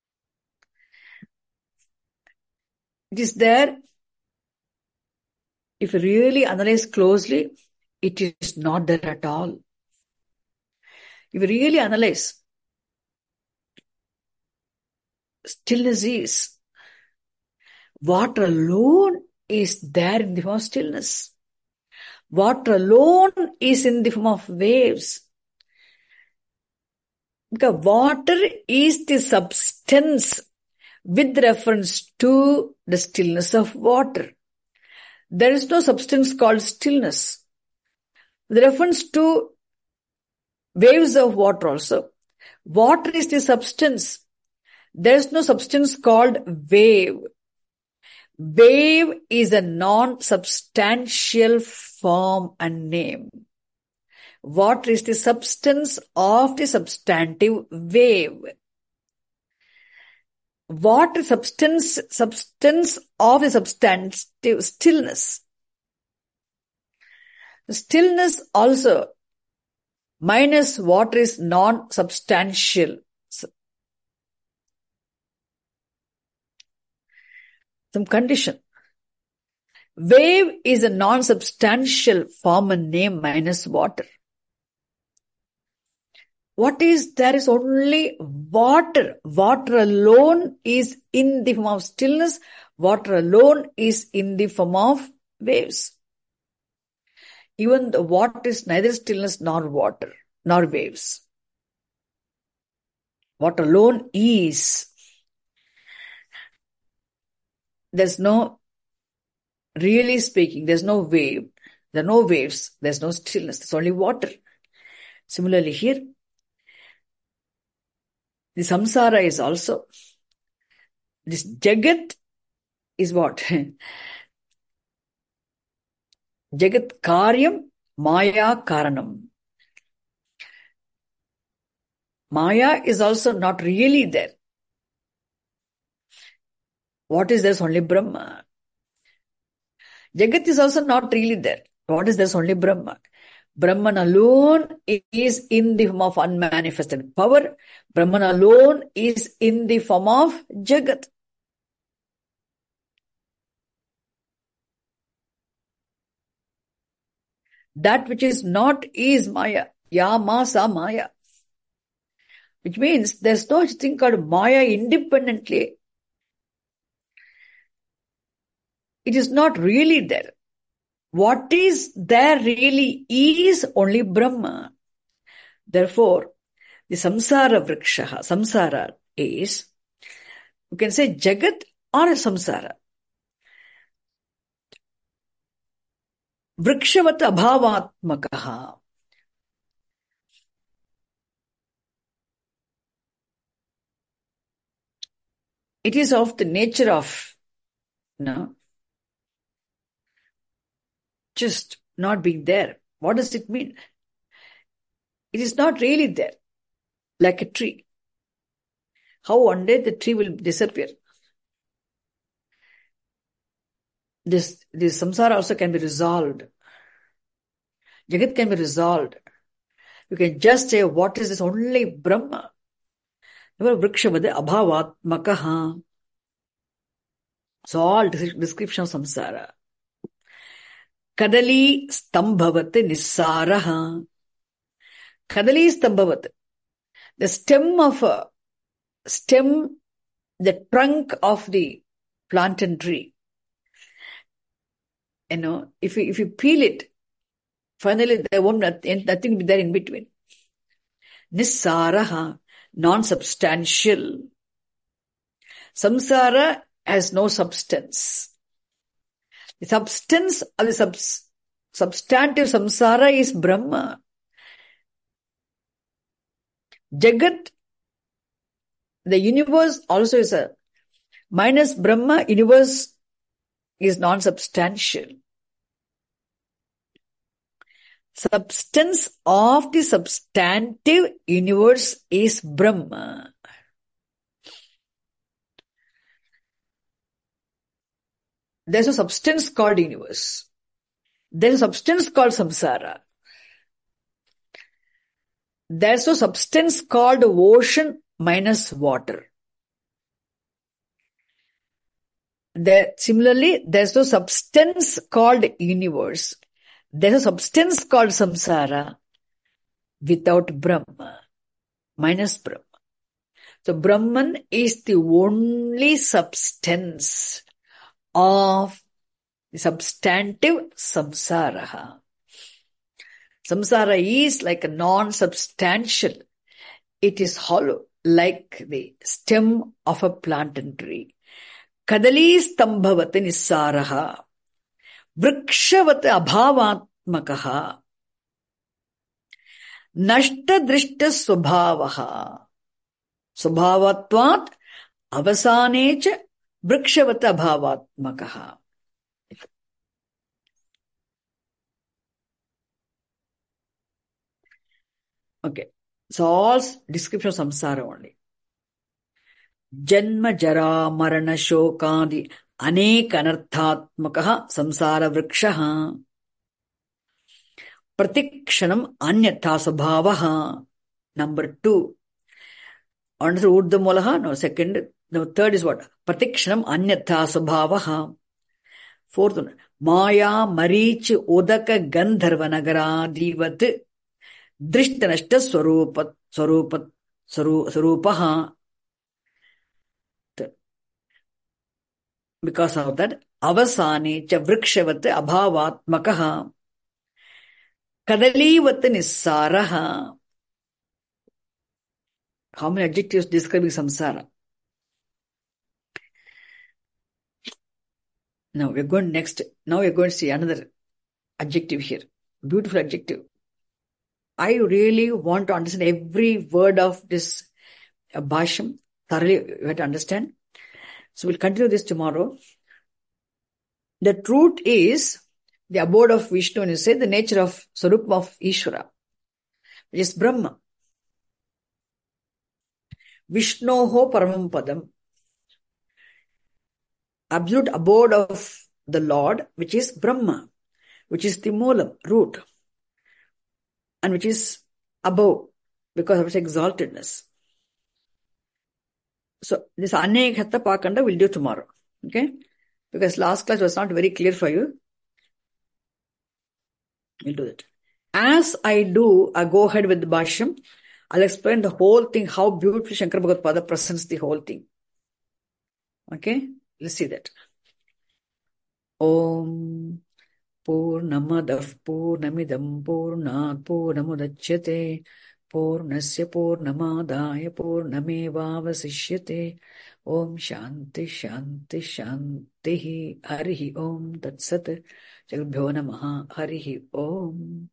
It is there. If you really analyze closely, it is not there at all. If you really analyze, stillness is. Water alone is there in the form of stillness. Water alone is in the form of waves. Because water is the substance with reference to the stillness of water. There is no substance called stillness. With reference to waves of water also. Water is the substance. There is no substance called wave. Wave is a non-substantial form and name. Water is the substance of the substantive wave. Water substance, substance of the substantive stillness. The stillness also minus water is non-substantial. Some condition. Wave is a non-substantial form and name minus water. What is, there is only water. Water alone is in the form of stillness. Water alone is in the form of waves. Even the water is neither stillness nor water, nor waves. Water alone is. There's no, really speaking, there's no wave. There are no waves. There's no stillness. There's only water. Similarly here, the samsara is also, this jagat is what? Jagat karyam maya karanam. Maya is also not really there. What is there? Only Brahma. Jagat is also not really there. What is there? Only Brahma. Brahman alone is in the form of unmanifested power. Brahman alone is in the form of Jagat. That which is not is Maya. Ya ma sa Maya. Which means there's no such thing called Maya independently. It is not really there. What is there really is only Brahma. Therefore, the samsara vrikshaha, samsara is, you can say Jagat or samsara. Vrikshavat abhavatmakaha. It is of the nature of, you know, just not being there. What does it mean? It is not really there, like a tree. How one day the tree will disappear. This, this samsara also can be resolved. Jagat can be resolved. You can just say, what is this? Only Brahma. Vrikshavade abhavatmakaha. So all description of samsara. Kadali stambhavat nissaraha. Kadali stambhavat. The stem of a stem, the trunk of the plantain tree. You know, if you, if you peel it, finally there won't nothing, nothing be there in between. Nissaraha, non-substantial. Samsara has no substance. The substance of the sub, substantive samsara is Brahma. Jagat, the universe also is a, minus Brahma, universe is non-substantial. Substance of the substantive universe is Brahma. There's a substance called universe. There's a substance called samsara. There's no substance called ocean minus water. There, similarly, there's no substance called universe. There's a substance called samsara without Brahma, minus Brahma. So Brahman is the only substance of the substantive samsara. Samsara is like a non-substantial. It is hollow, like the stem of a plantain tree. Kadali stambhavat nissaraha. Vrikshavat abhavatmakaha. Nashta drishta swabhavaha. Swabhavatvat avasanecha vrikshavat abhavatmakaha. Okay. So all description of samsara only. Janma jara marana shokadi anek anarthatmakaha samsara vrikshaha. Pratikshanam anyatha sabhavaha. Number two. Answer urdhamulaha. No, second. No, third is what? Pratikshanam anyatha sabhavaha. Fourth one. Maya marich udaka gandharva nagaradivat. Drishtanashta swarupat swarupat swarupaha. Because of that, avasane cha vrikshavat abhavatmakaha. Kadalivat nissaraha. How many adjectives describing samsara? Now we're going next. Now we're going to see another adjective here. Beautiful adjective. I really want to understand every word of this uh, Bhashyam. Thoroughly, you have to understand. So we'll continue this tomorrow. The truth is the abode of Vishnu, and you say the nature of Swarup of Ishvara, which is Brahma. Vishnoho Paramam Padam. Absolute abode of the Lord, which is Brahma, which is the moolam, root, and which is above because of its exaltedness. So this Anekhatha Pakanda we'll do tomorrow. Okay? Because last class was not very clear for you. We'll do that. As I do, I go ahead with the Bhashyam. I'll explain the whole thing, how beautifully Shankara Bhagavad presents the whole thing. Okay? Let's see that. Om Purnamadav Purnamidam Purnat Purnamudachyate Purnasya Purnamadaya Purnamevavasishyate. Om Shanti Shanti Shanti Harihi Om Tat Sat. Jagbhyo Namaha Harihi Om.